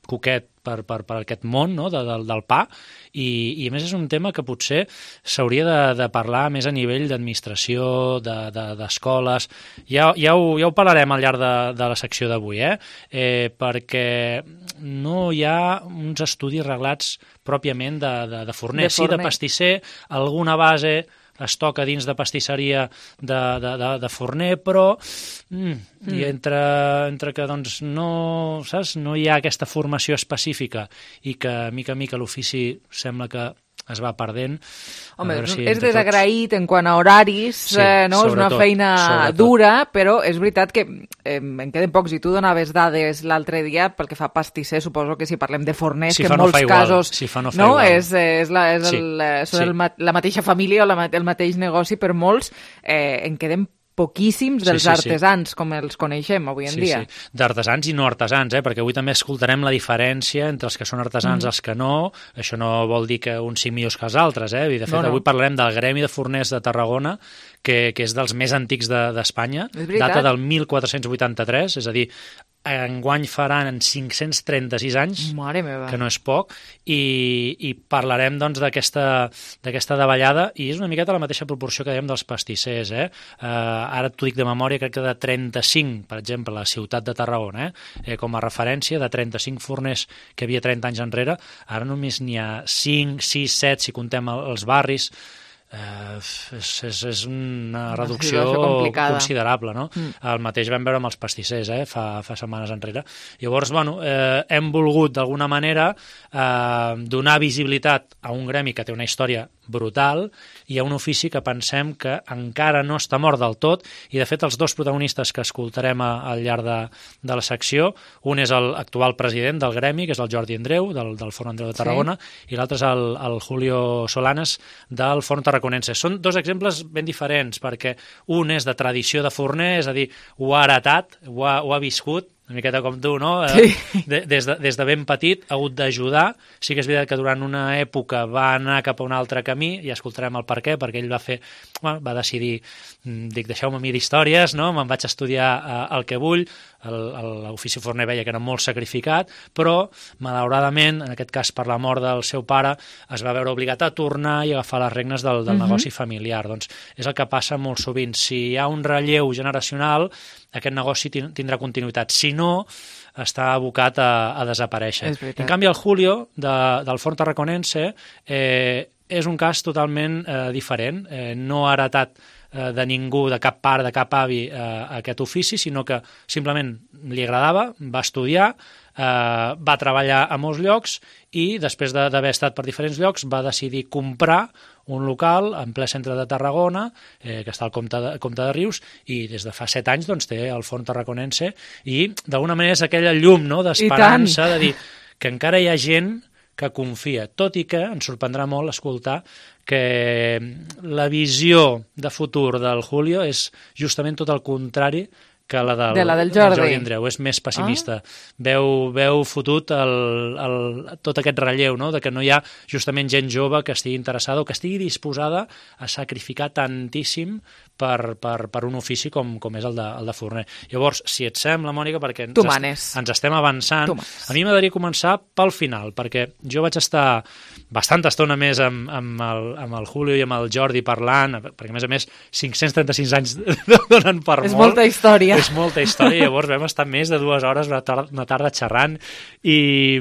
coquet per, per, per aquest món, no? de, del, del pa, i, i a més és un tema que potser s'hauria de, de parlar més a nivell d'administració, d'escoles, de, de, ja, ja, ho, ja ho parlarem al llarg de, de la secció d'avui, eh? eh? perquè no hi ha uns estudis reglats pròpiament de, de, de forner, de sí, de pastisser, alguna base es toca dins de pastisseria de, de, de, de forner, però mm, mm. i entre, entre que doncs, no, saps, no hi ha aquesta formació específica i que mica a mica l'ofici sembla que es va perdent. Home, si és desagraït en quant a horaris, sí, eh, no? És una feina sobretot. dura, però és veritat que eh, en queden pocs, i tu donaves dades l'altre dia pel que fa a pastisser, suposo que si parlem de forners, si que en no molts casos si fa, no, no és, és, la, és sí, el, són sí. el, la mateixa família o la, el mateix negoci, per molts eh, en queden poquíssims dels sí, sí, artesans, sí. com els coneixem avui en sí, dia. Sí. D'artesans i no artesans, eh? perquè avui també escoltarem la diferència entre els que són artesans i mm. els que no. Això no vol dir que uns siguin millors que els altres. Eh? De fet, no, no. avui parlarem del Gremi de Forners de Tarragona, que, que és dels més antics d'Espanya, de, data del mil quatre-cents vuitanta-tres, és a dir, enguany faran cinc-cents trenta-sis anys, Mare meva. que no és poc, i, i parlarem doncs, d'aquesta davallada, i és una miqueta la mateixa proporció que dèiem dels pastissers. Eh? Uh, ara t'ho dic de memòria, crec que de trenta-cinc, per exemple, la ciutat de Tarragona, eh? Eh, com a referència, de trenta-cinc forners que hi havia trenta anys enrere, ara només n'hi ha cinc, sis, set, si contem els barris. Uh, és, és, és una reducció considerable, no? Mm. El mateix vam veure amb els pastissers, eh? fa, fa setmanes enrere. Llavors, bueno, eh, hem volgut d'alguna manera eh, donar visibilitat a un gremi que té una història brutal i a un ofici que pensem que encara no està mort del tot, i de fet els dos protagonistes que escoltarem a, al llarg de, de la secció, un és l'actual president del gremi, que és el Jordi Andreu, del, del Forn Andreu de Tarragona, sí. i l'altre és el, el Julio Solanes, del Forn Tarraconense. Són dos exemples ben diferents, perquè un és de tradició de forner, és a dir, ho ha heretat, ho ha, ho ha viscut, una miqueta com tu, no? Sí. De, des, de, des de ben petit ha hagut d'ajudar. Sí que és veritat que durant una època va anar cap a un altre camí, i escoltarem el per què, perquè ell va fer, bueno, va decidir, dic, deixeu-me a mi d'històries, no? Me'n vaig estudiar uh, el que vull, l'ofici forner veia que era molt sacrificat, però, malauradament, en aquest cas per la mort del seu pare, es va veure obligat a tornar i agafar les regnes del, del uh-huh. negoci familiar. Doncs és el que passa molt sovint. Si hi ha un relleu generacional, aquest negoci tindrà continuïtat. Si no, està abocat a, a desaparèixer. En canvi, el Julio, de, del Forn Tarraconense, eh, és un cas totalment eh, diferent. Eh, no ha heretat eh, de ningú, de cap pare, de cap avi, eh, aquest ofici, sinó que simplement li agradava, va estudiar, eh, va treballar a molts llocs i després d'haver estat per diferents llocs va decidir comprar un local en ple centre de Tarragona, eh, que està al Comte de, Comte de Rius, i des de fa set anys doncs, té el Forn Tarraconense, i d'alguna manera és aquella llum, no?, d'esperança, de dir que encara hi ha gent que confia, tot i que ens sorprendrà molt escoltar que la visió de futur del Julio és justament tot el contrari que la del, de la del Jordi. Jordi Andreu, és més pessimista. Ah. Veu, veu fotut el, el, tot aquest relleu, no?, de que no hi ha justament gent jove que estigui interessada o que estigui disposada a sacrificar tantíssim per, per, per un ofici com, com és el de, el de forner. Llavors, si et sembla, Mònica, perquè ens, est, ens estem avançant, a mi m'agradaria començar pel final, perquè jo vaig estar bastanta estona més amb, amb, el, amb el Julio i amb el Jordi parlant, perquè a més a més cinc-cents trenta-sis anys donen per és molt. És molta història. És molta història, llavors vam estar més de dues hores una tarda, una tarda xerrant, i,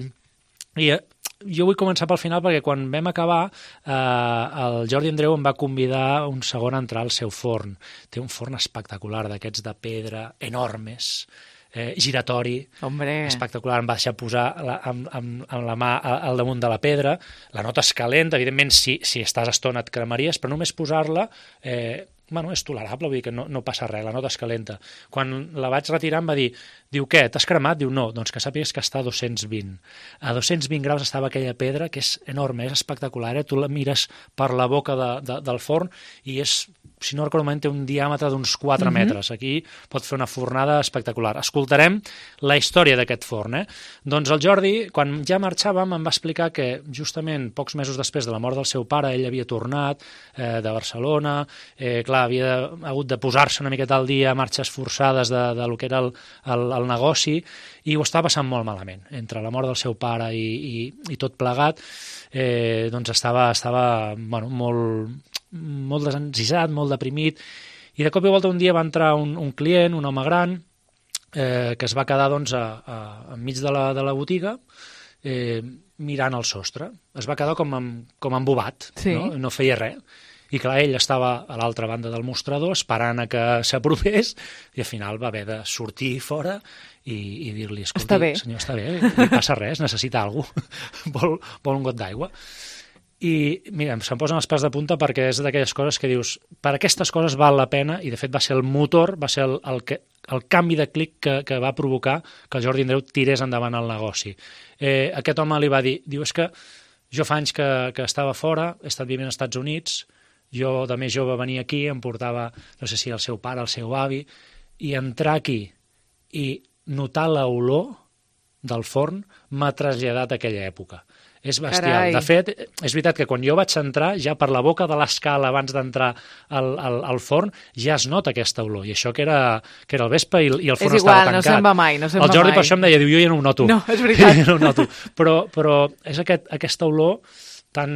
i jo vull començar pel final perquè quan vam acabar eh, el Jordi Andreu em va convidar un segon a entrar al seu forn. Té un forn espectacular, d'aquests de pedra enormes, eh, giratori, Hombre. espectacular. Em va deixar posar la, amb, amb, amb la mà al damunt de la pedra, la nota es calenta, evidentment si, si estàs estona et cremaries, però només posar-la eh, bueno, és tolerable, vull dir que no, no passa res, la nota es calenta. Quan la vaig retirar em va dir, diu, què, t'has cremat? Diu, no, doncs que sàpigues que està a dos-cents vint. A dos-cents vint graus estava aquella pedra, que és enorme, és espectacular, eh? Tu la mires per la boca de, de, del forn i és, si no recordo malament, té un diàmetre d'uns quatre uh-huh. metres. Aquí pot fer una fornada espectacular. Escoltarem la història d'aquest forn, eh? Doncs el Jordi, quan ja marxàvem, em va explicar que justament pocs mesos després de la mort del seu pare, ell havia tornat eh, de Barcelona, eh, clar, clar, havia hagut de posar-se una miqueta al dia a marxes forçades de, de lo que era el, el, el negoci, i ho estava passant molt malament. Entre la mort del seu pare i, i, i tot plegat, eh, doncs estava, estava bueno, molt, molt desencisat, molt deprimit, i de cop i volta un dia va entrar un, un client, un home gran, eh, que es va quedar doncs, a, a, enmig de la, de la botiga, eh, mirant el sostre. Es va quedar com, amb, com embobat, sí. no? no feia res. I clar, ell estava a l'altra banda del mostrador esperant a que s'apropés i al final va haver de sortir fora i, i dir-li, escolti, senyor, està bé, no passa res, necessita alguna cosa, vol, vol un got d'aigua. I mira, se'm posen els pèls de punta perquè és d'aquelles coses que dius, per aquestes coses val la pena, i de fet va ser el motor, va ser el, el, que, el canvi de clic que, que va provocar que el Jordi Andreu tirés endavant el negoci. Eh, aquest home li va dir, diu, és que jo fa anys que, que estava fora, he estat vivint als Estats Units, jo de més jove venia aquí, em portava, no sé si el seu pare, el seu avi, i entrar aquí i notar l'olor del forn m'ha traslladat a aquella època. És bestial. Carai. De fet, és veritat que quan jo vaig entrar, ja per la boca de l'escala abans d'entrar al, al, al forn, ja es nota aquesta olor. I això que era, que era el vespre i, i el forn és igual, estava tancat. És igual, no se'n va mai. No se'n el Jordi va mai. Per això em deia, diu, jo ja no ho noto. No, és veritat. Jo ja no ho noto. Però, però és aquest, aquesta olor tan,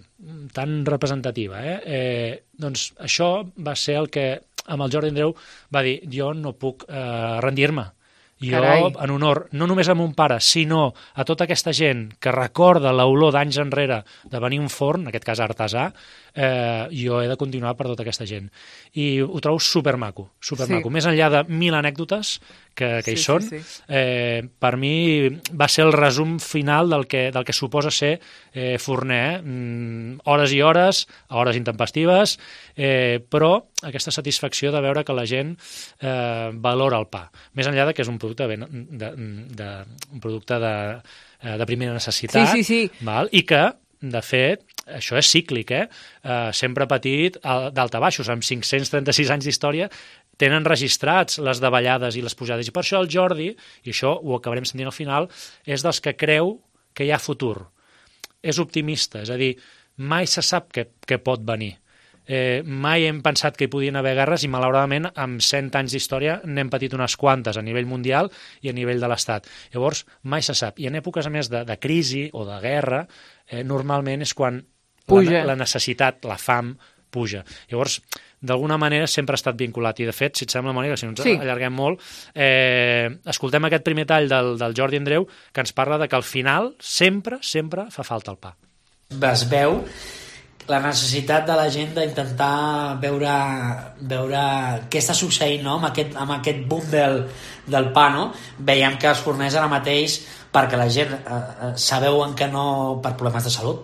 tan representativa. Eh? Eh, doncs això va ser el que amb el Jordi Andreu va dir, jo no puc eh, rendir-me. Jo, Carai. En honor, no només a mon pare, sinó a tota aquesta gent que recorda l'olor d'anys enrere de venir un forn, en aquest cas artesà, eh, jo he de continuar per tota aquesta gent. I ho trobo supermaco, supermaco. Sí. Més enllà de mil anècdotes que, que sí, hi són, sí, sí. Eh, per mi va ser el resum final del que, del que suposa ser eh, forner. Mm, hores i hores, hores intempestives, eh, però aquesta satisfacció de veure que la gent eh, valora el pa. Més enllà de que és un producte, ben, de, de, un producte de, de primera necessitat, sí, sí, sí. Val? I que, de fet, això és cíclic, eh? Uh, sempre patit d'altabaixos, amb cinc-cents trenta-sis anys d'història, tenen registrats les davallades i les pujades. I per això el Jordi, i això ho acabarem sentint al final, és dels que creu que hi ha futur. És optimista, és a dir, mai se sap què, què pot venir. Eh, mai hem pensat que hi podien haver guerres i, malauradament, amb cent anys d'història n'hem patit unes quantes a nivell mundial i a nivell de l'Estat. Llavors, mai se sap. I en èpoques, a més, de, de crisi o de guerra, eh, normalment és quan la, la necessitat, la fam, puja. Llavors, d'alguna manera, sempre ha estat vinculat. I, de fet, si et sembla, Mònica, si no ens sí. allarguem molt, eh, escoltem aquest primer tall del, del Jordi Andreu que ens parla de que al final sempre, sempre fa falta el pa. Es veu la necessitat de la gent d'intentar veure, veure què està succeint, no? amb, aquest, amb aquest boom del, del pa. No? Veiem que els forners ara mateix, perquè la gent eh, sabeuen que no per problemes de salut,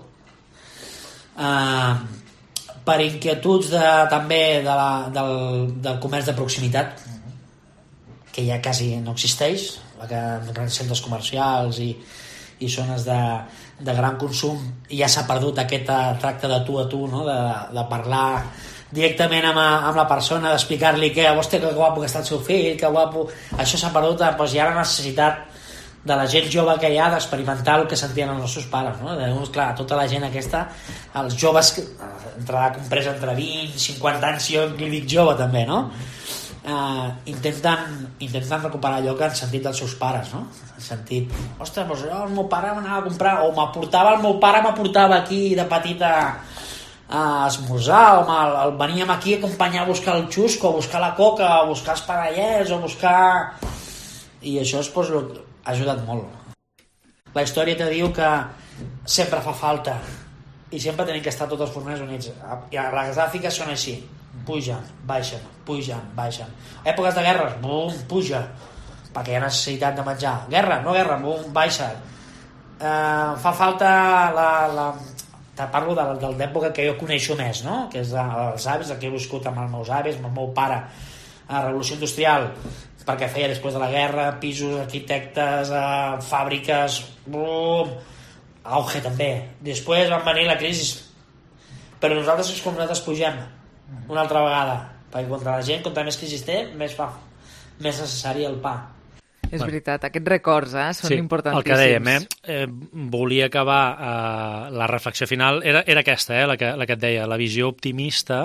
eh, per inquietuds de, també de la, del, del comerç de proximitat, que ja quasi no existeix, en grans centres comercials i, i zones de, de gran consum, ja s'ha perdut aquest tracte de tu a tu, no? de, de parlar directament amb, amb la persona, d'explicar-li que hòstia, que guapo que està el seu fill, que guapo, això s'ha perdut. Doncs hi ha la necessitat de la gent jove que hi ha d'experimentar el que sentien els nostres pares, no? De, clar, tota la gent aquesta, els joves entre la compresa entre vint i cinquanta anys, jo li dic jove també, no? Uh, intenten, intenten recuperar allò que han sentit dels seus pares, no? Han sentit, ostres, doncs jo, el meu pare m'anava a comprar, o m'aportava, el meu pare m'aportava aquí de petita a esmorzar, o el, el veníem aquí a acompanyar a buscar el xusco, a buscar la coca, a buscar els panellets, o a buscar... I això és, doncs, ha ajudat molt. La història te diu que sempre fa falta i sempre tenim que estar tots els forners units. I les gràfiques són així. Pugen, baixen, pugen, baixen. Èpoques de guerres, bum, puja, perquè hi ha necessitat de menjar. Guerra, no guerra, bum, baixa. Eh, fa falta la... la... Te parlo de, de l'època que jo coneixo més, no? Que és els avis, el que he viscut amb els meus avis, amb el meu pare, a la Revolució Industrial, perquè feia després de la guerra, pisos, arquitectes, eh, fàbriques, bum, auge també. Després van venir la crisi, però nosaltres és com nosaltres pugem una altra vegada, perquè contra la gent, contra més crisi té, més fa més necessari el pa. És bueno. Veritat, aquests records eh, són sí, importantíssims. El que dèiem, eh? eh volia acabar eh, la reflexió final, era, era aquesta, eh, la, que, la que et deia, la visió optimista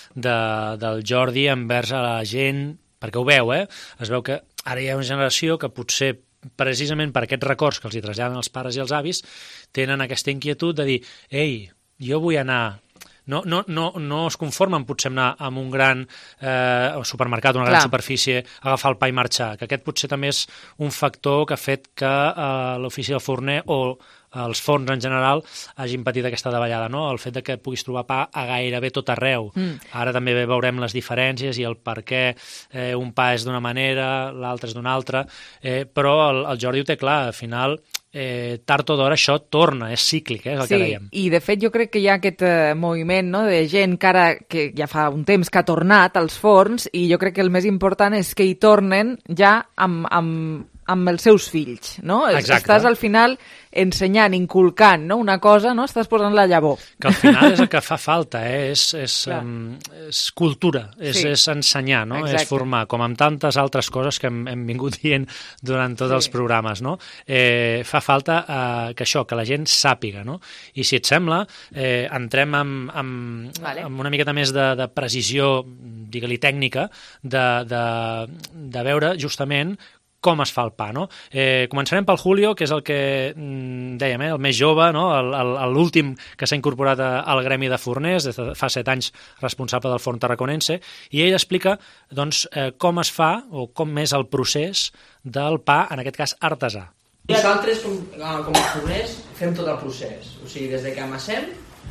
de, del Jordi envers a la gent, perquè ho veu, eh? Es veu que ara hi ha una generació que potser precisament per aquests records que els hi traslladen els pares i els avis tenen aquesta inquietud de dir, ei, jo vull anar... No, no, no, no es conformen potser anar a un gran eh, supermercat, una gran Clar. superfície, agafar el pa i marxar, que aquest potser també és un factor que ha fet que eh, l'ofici del forner o els forns en general hagin patit aquesta davallada, no? El fet de que puguis trobar pa a gairebé tot arreu. Mm. Ara també veurem les diferències i el per què eh, un pa és d'una manera, l'altre és d'una altra, eh, però el, el Jordi ho té clar, al final... Eh, tard o d'hora això torna, és cíclic, eh, és el sí, que dèiem. I de fet jo crec que hi ha aquest eh, moviment, no?, de gent que ara, que ja fa un temps que ha tornat als forns, i jo crec que el més important és que hi tornen ja amb, amb, amb els seus fills, no? Exacte. Estàs al final ensenyant, inculcant, no?, una cosa, no? Estàs posant la llavor. Que al final és el que fa falta, eh? és, és, um, és cultura, és, sí. és ensenyar, no? És formar, com amb tantes altres coses que hem, hem vingut dient durant tots sí. els programes, no? Eh, fa falta eh, que això, que la gent sàpiga, no? I si et sembla, eh, entrem amb, amb, vale. amb una miqueta més de, de precisió, digue-li tècnica, de, de, de veure justament com es fa el pa, no? Eh, començarem pel Julio, que és el que mm, dèiem, eh, el més jove, no? L'últim que s'ha incorporat a, al gremi de forners, des de fa set anys responsable del forn tarraconense, i ell explica doncs, eh, com es fa o com és el procés del pa, en aquest cas artesà. Nosaltres, com, com a forners, fem tot el procés. O sigui, des de que amassem,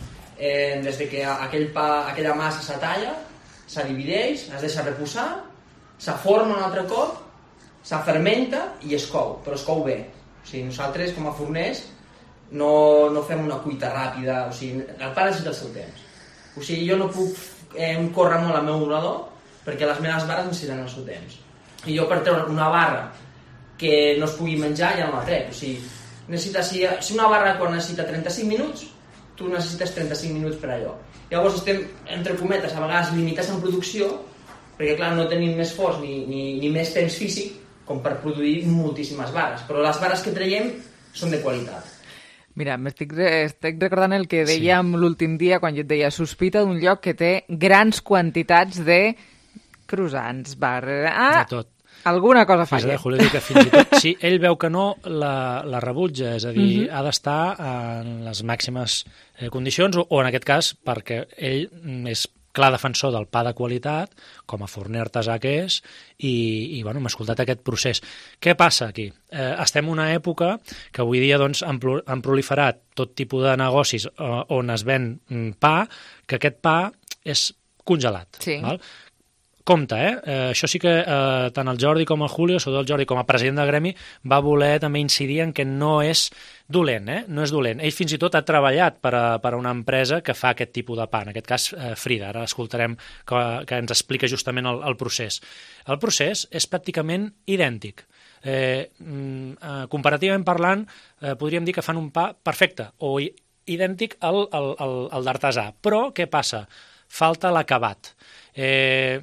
eh, des de que aquell pa, aquella massa se talla, se divideix, es deixa reposar, se forma un altre cop, se fermenta i es cou, però es cou bé. O sigui, nosaltres, com a forners, no, no fem una cuita ràpida, o sigui, el pa necessita el seu temps. O sigui, jo no puc eh, córrer molt al meu obrador perquè les meves barres necessiten el seu temps. I jo per treure una barra que no es pugui menjar ja no la trec. O sigui, necessita, si, si una barra quan necessita trenta-cinc minuts, tu necessites trenta-cinc minuts per allò. Llavors estem, entre cometes, a vegades limitats en producció, perquè clar, no tenim més forç ni, ni, ni més temps físic com per produir moltíssimes barres, però les barres que traiem són de qualitat. Mira, m'estic estic recordant el que dèiem sí. l'últim dia quan jo et deia sospita d'un lloc que té grans quantitats de croissants, barres... Ah, de tot. Alguna cosa fa. Fins Julio diu que fins i tot, si ell veu que no, la, la rebutja, és a dir, uh-huh. ha d'estar en les màximes eh, condicions, o, o en aquest cas, perquè ell és clar defensor del pa de qualitat, com a forner artesà que és, i, i bueno, hem escoltat aquest procés. Què passa aquí? Eh, estem en una època que avui dia doncs, han, han proliferat tot tipus de negocis eh, on es ven pa, que aquest pa és congelat. Sí. Val? Compte, eh? eh? Això sí que eh, tant el Jordi com el Julio, sobretot el Jordi com a president del gremi, va voler també incidir en que no és dolent, eh? No és dolent. Ell fins i tot ha treballat per a, per a una empresa que fa aquest tipus de pa, en aquest cas eh, Frida. Ara escoltarem que, que ens explica justament el, el procés. El procés és pràcticament idèntic. Eh, eh, comparativament parlant, eh, podríem dir que fan un pa perfecte o idèntic al, al, al, al d'artesà. Però què passa? Falta l'acabat. Eh...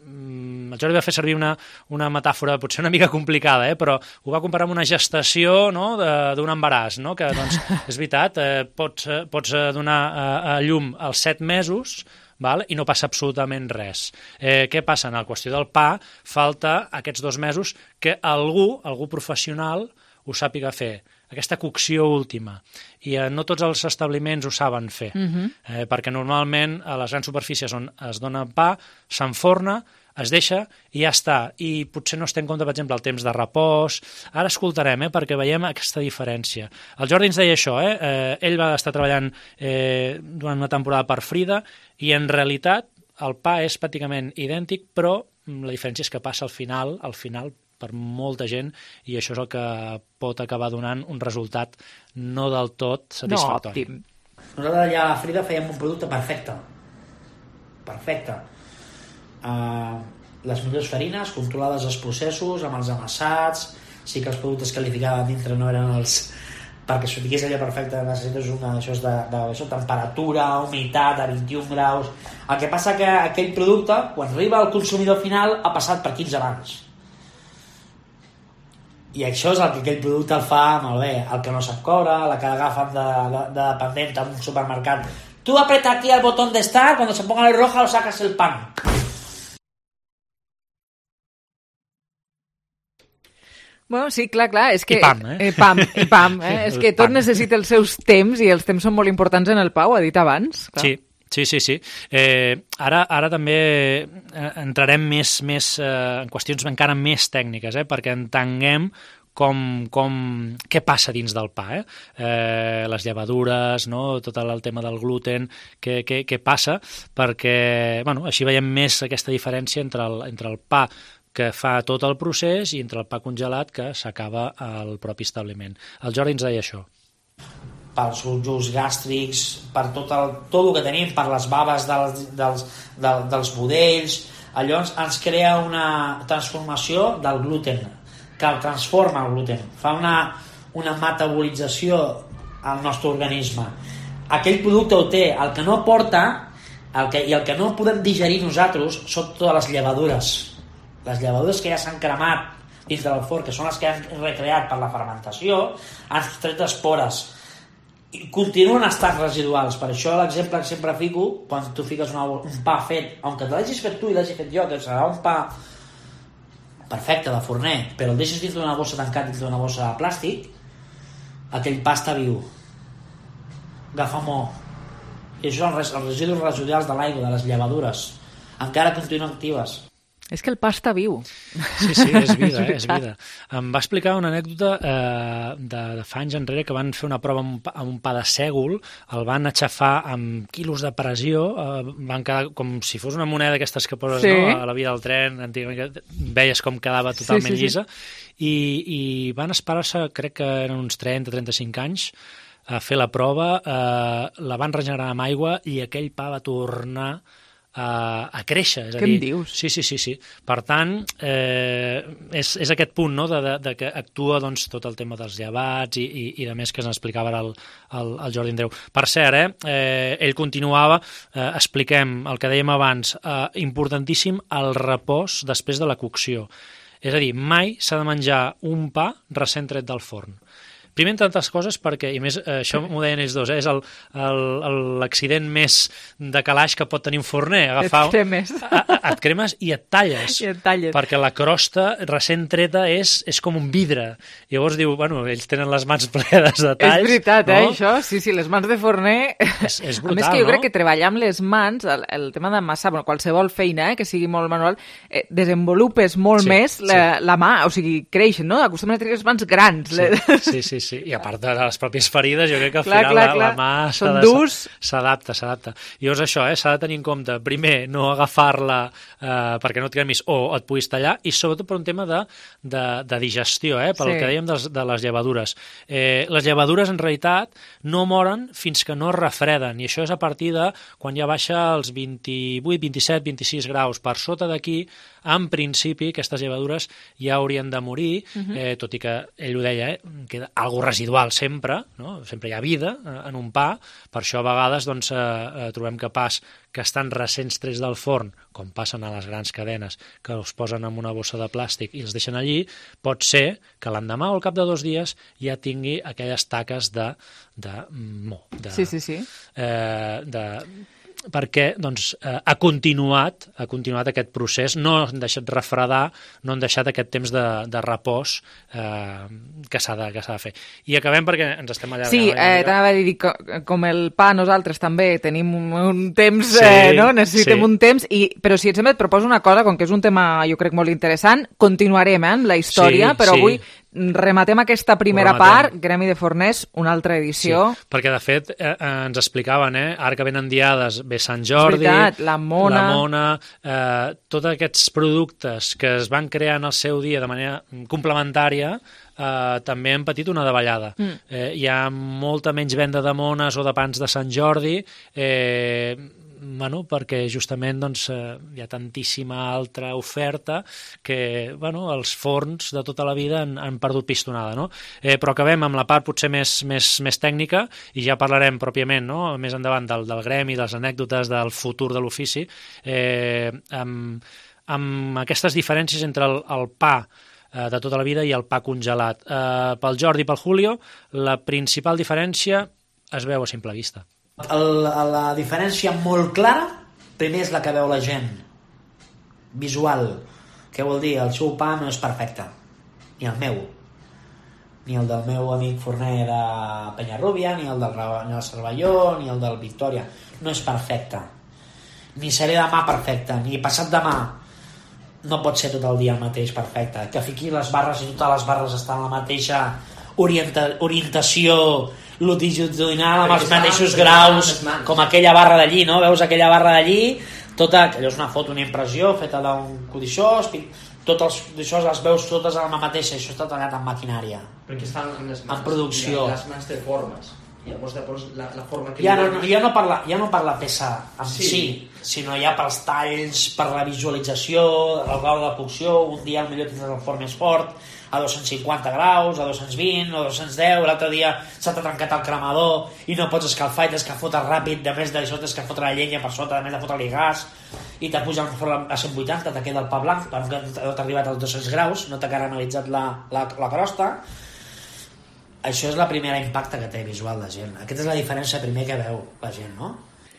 el Jordi va fer servir una, una metàfora potser una mica complicada, eh? Però ho va comparar amb una gestació, no? d'un embaràs, no? Que doncs, és veritat, eh, pots, pots donar a, a llum als set mesos, val? I no passa absolutament res. Eh, què passa? En la qüestió del pa falta aquests dos mesos que algú, algú professional ho sàpiga fer, aquesta cocció última. I eh, no tots els establiments ho saben fer, uh-huh. eh, perquè normalment a les grans superfícies on es dona pa, s'enforna, es deixa i ja està. I potser no es té en compte, per exemple, el temps de repòs. Ara escoltarem, eh, perquè veiem aquesta diferència. El Jordi ens deia això, eh? eh ell va estar treballant eh, durant una temporada per Frida i en realitat el pa és pràcticament idèntic, però la diferència és que passa al final, al final per molta gent, i això és el que pot acabar donant un resultat no del tot satisfactori. No, òptim. Nosaltres allà a Frida fèiem un producte perfecte. Perfecte. Uh, les millors farines, controlades els processos, amb els amassats, sí que els productes que li ficaven dintre no eren els... perquè sortigués allà perfecte necessites una això és de, de això, temperatura, humitat a vint-i-un graus. El que passa que aquell producte, quan arriba al consumidor final, ha passat per quinze abans. I això és el que aquell producte el fa molt bé. El que no sap coure, la que l'agafen de, de, de dependent en un supermercat Tú aprieta aquí el botón de start, cuando se ponga el roja lo sacas el pan. Bueno, sí, clar, clar, és que... I pam, eh? eh pam, i pam, eh? És que tot necessita els seus temps i els temps són molt importants en el pa, ho ha dit abans. Clar. Sí, sí, sí. sí. Eh, ara, ara també entrarem més, més eh, en qüestions encara més tècniques, eh? Perquè entenguem com, com, què passa dins del pa, eh? Eh, les llevadures, no? Tot el tema del gluten, què, què, què passa, perquè bueno, així veiem més aquesta diferència entre el, entre el pa que fa tot el procés i entre el pa congelat que s'acaba al propi establiment. El Jordi ens deia això. Pels usos gàstrics, per tot el, tot el que tenim, per les baves dels, dels, dels, dels budells, allò ens, ens crea una transformació del gluten, que el transforma el gluten, fa una, una metabolització al nostre organisme. Aquell producte ho té, el que no porta el que, i el que no podem digerir nosaltres són totes les llevadures. Les llevadures que ja s'han cremat dins del forn, que són les que han recreat per la fermentació, han tret espores i continuen estant residuals. Per això l'exemple que sempre fico, quan tu fiques una, un pa fet, aunque te l'hagis fet tu i l'hagis fet jo, que serà un pa perfecte de forner, però el deixes dins d'una bossa tancat dins d'una bossa de plàstic, aquell pa està viu, agafa mo, i això són els residus residuals de l'aigua, de les llevadures, encara continuen actives. És que el pa està viu. Sí, sí, és vida, eh? és vida. Em va explicar una anècdota eh, de, de fa anys enrere que van fer una prova amb un pa, amb un pa de sègol, el van aixafar amb quilos de pressió, eh, van quedar com si fos una moneda d'aquestes que poses sí. no, a la via del tren, antigament veies com quedava totalment sí, sí, llisa, sí. I, i van esperar-se, crec que eren uns trenta a trenta-cinc anys, a fer la prova, eh, la van regenerar amb aigua i aquell pa va tornar a, a créixer. És a Què dir, em dius? Sí, sí, sí, sí. Per tant, eh, és, és aquest punt, no?, de, de, de que actua doncs, tot el tema dels llevats i, i, i de més que ens explicava el, el, el Jordi Andreu. Per cert, eh, eh, ell continuava, eh, expliquem el que dèiem abans, eh, importantíssim el repòs després de la cocció. És a dir, mai s'ha de menjar un pa recent tret del forn. Primer, entre altres coses, perquè, i més, eh, això m'ho deien ells dos, eh, és l'accident més de calaix que pot tenir un forner. Agafar, et cremes. A, a, et cremes i et talles. I et talles. Perquè la crosta recent treta és, és com un vidre. Llavors diu, bueno, ells tenen les mans plenes de talls. És veritat, no? eh, això? Sí, sí, les mans de forner... És, és brutal, a més que jo no? crec que treballar amb les mans, el, el tema de massa, bueno, qualsevol feina eh, que sigui molt manual, eh, desenvolupes molt sí, més la, sí. la mà, o sigui, creixen, no? Acostumen a tenir les mans grans. Sí, sí, sí, sí. I a part de les pròpies ferides, jo crec que al clar, final clar, la, clar. la mà Són durs. s'adapta, s'adapta. Llavors això, eh, s'ha de tenir en compte, primer, no agafar-la eh, perquè no et cremis o et puguis tallar, i sobretot per un tema de, de, de digestió, eh, pel Sí. que dèiem dels, de les llevadures. Eh, les llevadures, en realitat, no moren fins que no es refreden, i això és a partir de quan ja baixa els vint-i-vuit, vint-i-set, vint-i-sis graus. Per sota d'aquí, en principi, aquestes llevadures ja haurien de morir, Mhm. eh, tot i que ell ho deia, eh, queda algo residual sempre, no? Sempre hi ha vida eh, en un pa, per això a vegades doncs, eh, eh, trobem que pas que estan recents trets del forn, com passen a les grans cadenes, que els posen en una bossa de plàstic i els deixen allí, pot ser que l'endemà o al cap de dos dies ja tingui aquelles taques de, de mo. De, Sí, sí, sí. Eh, de, perquè doncs, eh, ha continuat ha continuat aquest procés, no han deixat refredar, no han deixat aquest temps de, de repòs eh, que s'ha de, que s'ha de fer. I acabem perquè ens estem allargant. Sí, eh, t'anava a dir, com, com el pa nosaltres també tenim un, un temps, Sí, eh, no? Necessitem sí. un temps, i, però si et sembla et proposo una cosa, com que és un tema jo crec molt interessant, continuarem eh, amb la història, Sí, però sí. avui rematem aquesta primera Rematem. part, Gremi de Forners, una altra edició. Sí, perquè de fet eh, eh, ens explicaven, eh, ara que venen diades, ve Sant Jordi, És veritat, la Mona. la Mona eh, tots aquests productes que es van crear en el seu dia de manera complementària, eh, també han patit una davallada. Mm. Eh, hi ha molta menys venda de mones o de pans de Sant Jordi, eh, bueno, perquè justament doncs, eh, hi ha tantíssima altra oferta que bueno, els forns de tota la vida han, han perdut pistonada. No? Eh, però acabem amb la part potser més, més, més tècnica i ja parlarem pròpiament no? més endavant del, del gremi, de les anècdotes del futur de l'ofici, eh, amb, amb aquestes diferències entre el, el pa eh, de tota la vida i el pa congelat. Eh, pel Jordi i pel Julio, la principal diferència es veu a simple vista. El, la diferència molt clara, primer és la que veu la gent. Visual. Què vol dir? El seu pa no és perfecte. Ni el meu. Ni el del meu amic forner de Penyarrúbia, ni el del, ni el Cervelló, ni el del Victòria. No és perfecte. Ni seré demà perfecte, ni passat demà. No pot ser tot el dia el mateix perfecte. Que fiqui les barres i totes les barres estan en la mateixa orienta, orientació longitudinal, amb els mateixos graus, com aquella barra d'allí, no? Veus aquella barra d'allí, tota, allò és una foto, una impressió feta d'un codissó, tots els codissós les veus totes a la mateixa, això està tallat en maquinària, perquè estan en, les mans, en producció. Les mans de formes. Llavors, llavors la, la forma que ja no, no, ja, no per la, ja no per la peça en sí. sí, sinó ja pels talls, per la visualització, el grau de cocció. Un dia potser tindràs el forn més fort a dos-cents cinquanta graus, a dos-cents vint, a dos-cents deu, l'altre dia s'ha trencat el cremador i no pots escalfar i tens que fotre ràpid, de més d'això tens que fotre la llenya per sota, a més de fotre-li gas, i te puja a cent vuitanta, te queda el pa blanc, no t'ha arribat als dos-cents graus, no t'ha caramelitzat la, la, la crosta. Això és la primera impacte que té visual la gent. Aquesta és la diferència primer que veu la gent, no?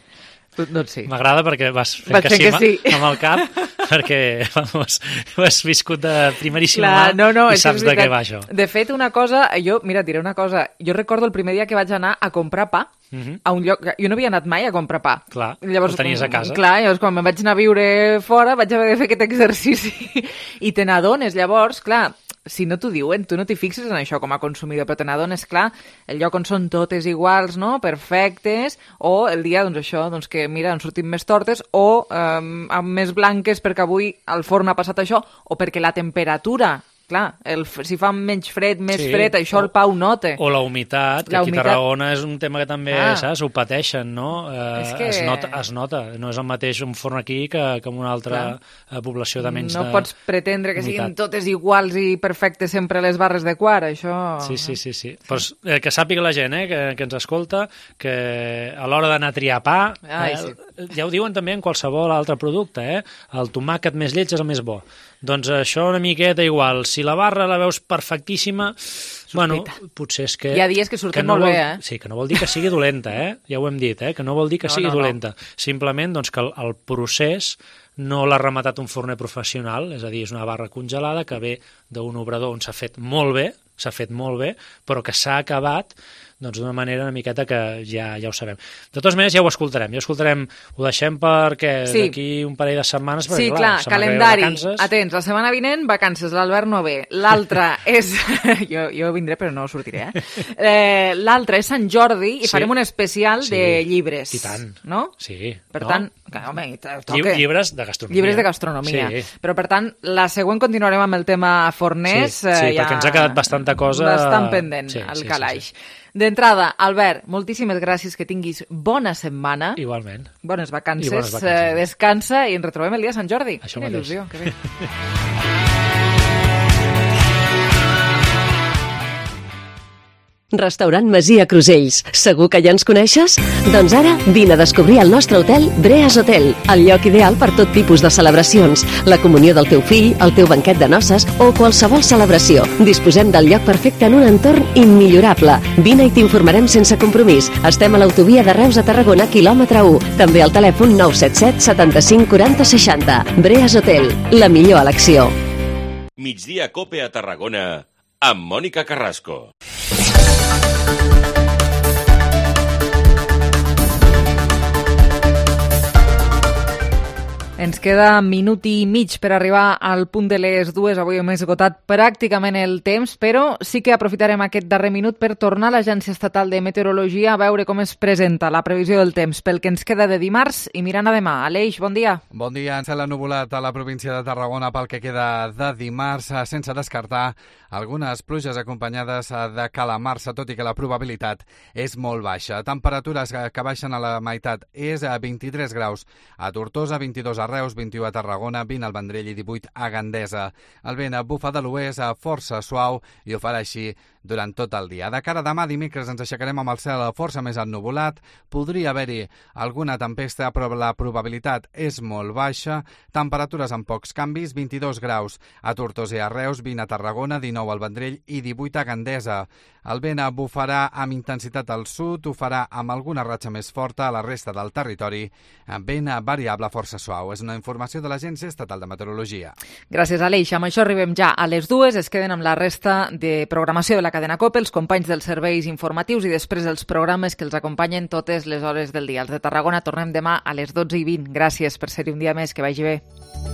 Doncs sí. M'agrada perquè vas fent vas que, sí, que sí amb el cap, perquè vamos, ho has viscut de primeríssima Clar, no, no, i saps de què va això. De fet, una cosa, jo, mira, diré una cosa, jo recordo el primer dia que vaig anar a comprar pa, uh-huh. a un lloc, jo no havia anat mai a comprar pa. Clar, llavors, el tenies a casa. Clar, llavors quan me'n vaig anar a viure fora vaig haver de fer aquest exercici i te n'adones, llavors, clar, si no t'ho diuen, tu no t'hi fixes en això com a consumidor, però te n'adones, clar, el lloc on són totes iguals, no?, perfectes, o el dia, doncs això, doncs que, mira, han sortit més tortes, o eh, amb més blanques perquè avui al forn ha passat això, o perquè la temperatura, clar, el, si fa menys fred, més sí, fred, això o, el pa ho nota. O la humitat, que la aquí a Tarragona és un tema que també, ah. saps, ho pateixen, no? Eh, que... es, nota, es nota, no és el mateix un forn aquí que, que en una altra clar. població de menys no de No pots pretendre que humitat. siguin totes iguals i perfectes sempre les barres de quart, això... Sí, sí, sí, sí. sí. Pues, eh, que sàpiga la gent, eh, que, que ens escolta, que a l'hora d'anar a triar pa, Ai, eh, sí. ja ho diuen també en qualsevol altre producte, eh? El tomàquet més lleig és el més bo. Doncs això una miqueta igual. Si la barra la veus perfectíssima, Sospita. bueno, potser és que... Hi ha dies que surten que no molt vol, bé, eh? Sí, que no vol dir que sigui dolenta, eh? Ja ho hem dit, eh? Que no vol dir que no, sigui no, dolenta. No. Simplement, doncs, que el, el procés no l'ha rematat un forner professional, és a dir, és una barra congelada que ve d'un obrador on s'ha fet molt bé, s'ha fet molt bé, però que s'ha acabat doncs d'una manera una miqueta que ja ja ho sabem. De totes maneres, ja ho escoltarem. Ja ho escoltarem, ho deixem perquè sí. d'aquí un parell de setmanes... Perquè, sí, clar, clar, calendari. Atents, la setmana vinent, vacances, l'Albert no ve. L'altra és... jo, jo vindré, però no sortiré, eh? eh L'altra és Sant Jordi i sí. farem un especial sí. de llibres. I tant. No? Sí. Per no? tant, que, home, toca. Llibres de gastronomia. Llibres de gastronomia. Sí. Però, per tant, la següent continuarem amb el tema forners. Sí, sí ja... perquè ens ha quedat bastanta cosa... Bastant pendent, sí, al sí, calaix. Sí, sí. D'entrada, Albert, moltíssimes gràcies, que tinguis bona setmana. Igualment. Bones vacances, I bones vacances. Eh, descansa i ens retrobem el dia de Sant Jordi. Això Quina mateix. il·lusió, que bé. Restaurant Masia Crusells. Segur que ja ens coneixes? Doncs ara vine a descobrir el nostre hotel Breas Hotel, el lloc ideal per tot tipus de celebracions, la comunió del teu fill, el teu banquet de noces o qualsevol celebració. Disposem del lloc perfecte en un entorn immillorable. Vine i t'informarem sense compromís. Estem a l'autovia de Reus a Tarragona, quilòmetre u. També al telèfon nou set set setanta-cinc quaranta seixanta. Breas Hotel, la millor elecció. Migdia Cope a Tarragona amb Mònica Carrasco. Ens queda minut i mig per arribar al punt de les dues. Avui hem esgotat pràcticament el temps, però sí que aprofitarem aquest darrer minut per tornar a l'Agència Estatal de Meteorologia a veure com es presenta la previsió del temps pel que ens queda de dimarts i mirant a demà. Aleix, bon dia. Bon dia. En cel ennuvolat a la província de Tarragona pel que queda de dimarts, sense descartar algunes pluges acompanyades de calamarsa, tot i que la probabilitat és molt baixa. Temperatures que baixen a la meitat és a vint-i-tres graus a Tortosa, vint-i-dos a Reus, vint-i-u a Tarragona, vint al Vendrell i divuit a Gandesa. El vent bufa de l'oest a força suau i ho farà així durant tot el dia. De cara a demà dimecres ens aixecarem amb el cel força més ennuvolat, podria haver-hi alguna tempesta, però la probabilitat és molt baixa, temperatures amb pocs canvis, vint-i-dos graus a Tortosa i a Reus, vint a Tarragona, dinou al Vendrell i divuit a Gandesa. El vent bufarà amb intensitat al sud, ho farà amb alguna ratxa més forta a la resta del territori, vent variable força suau. És una informació de l'Agència Estatal de Meteorologia. Gràcies, Aleix. Amb això arribem ja a les dues. Es queden amb la resta de programació de la cadena COPE, els companys dels serveis informatius i després els programes que els acompanyen totes les hores del dia. Els de Tarragona tornem demà a les dotze i vint. Gràcies per ser-hi un dia més. Que vagi bé.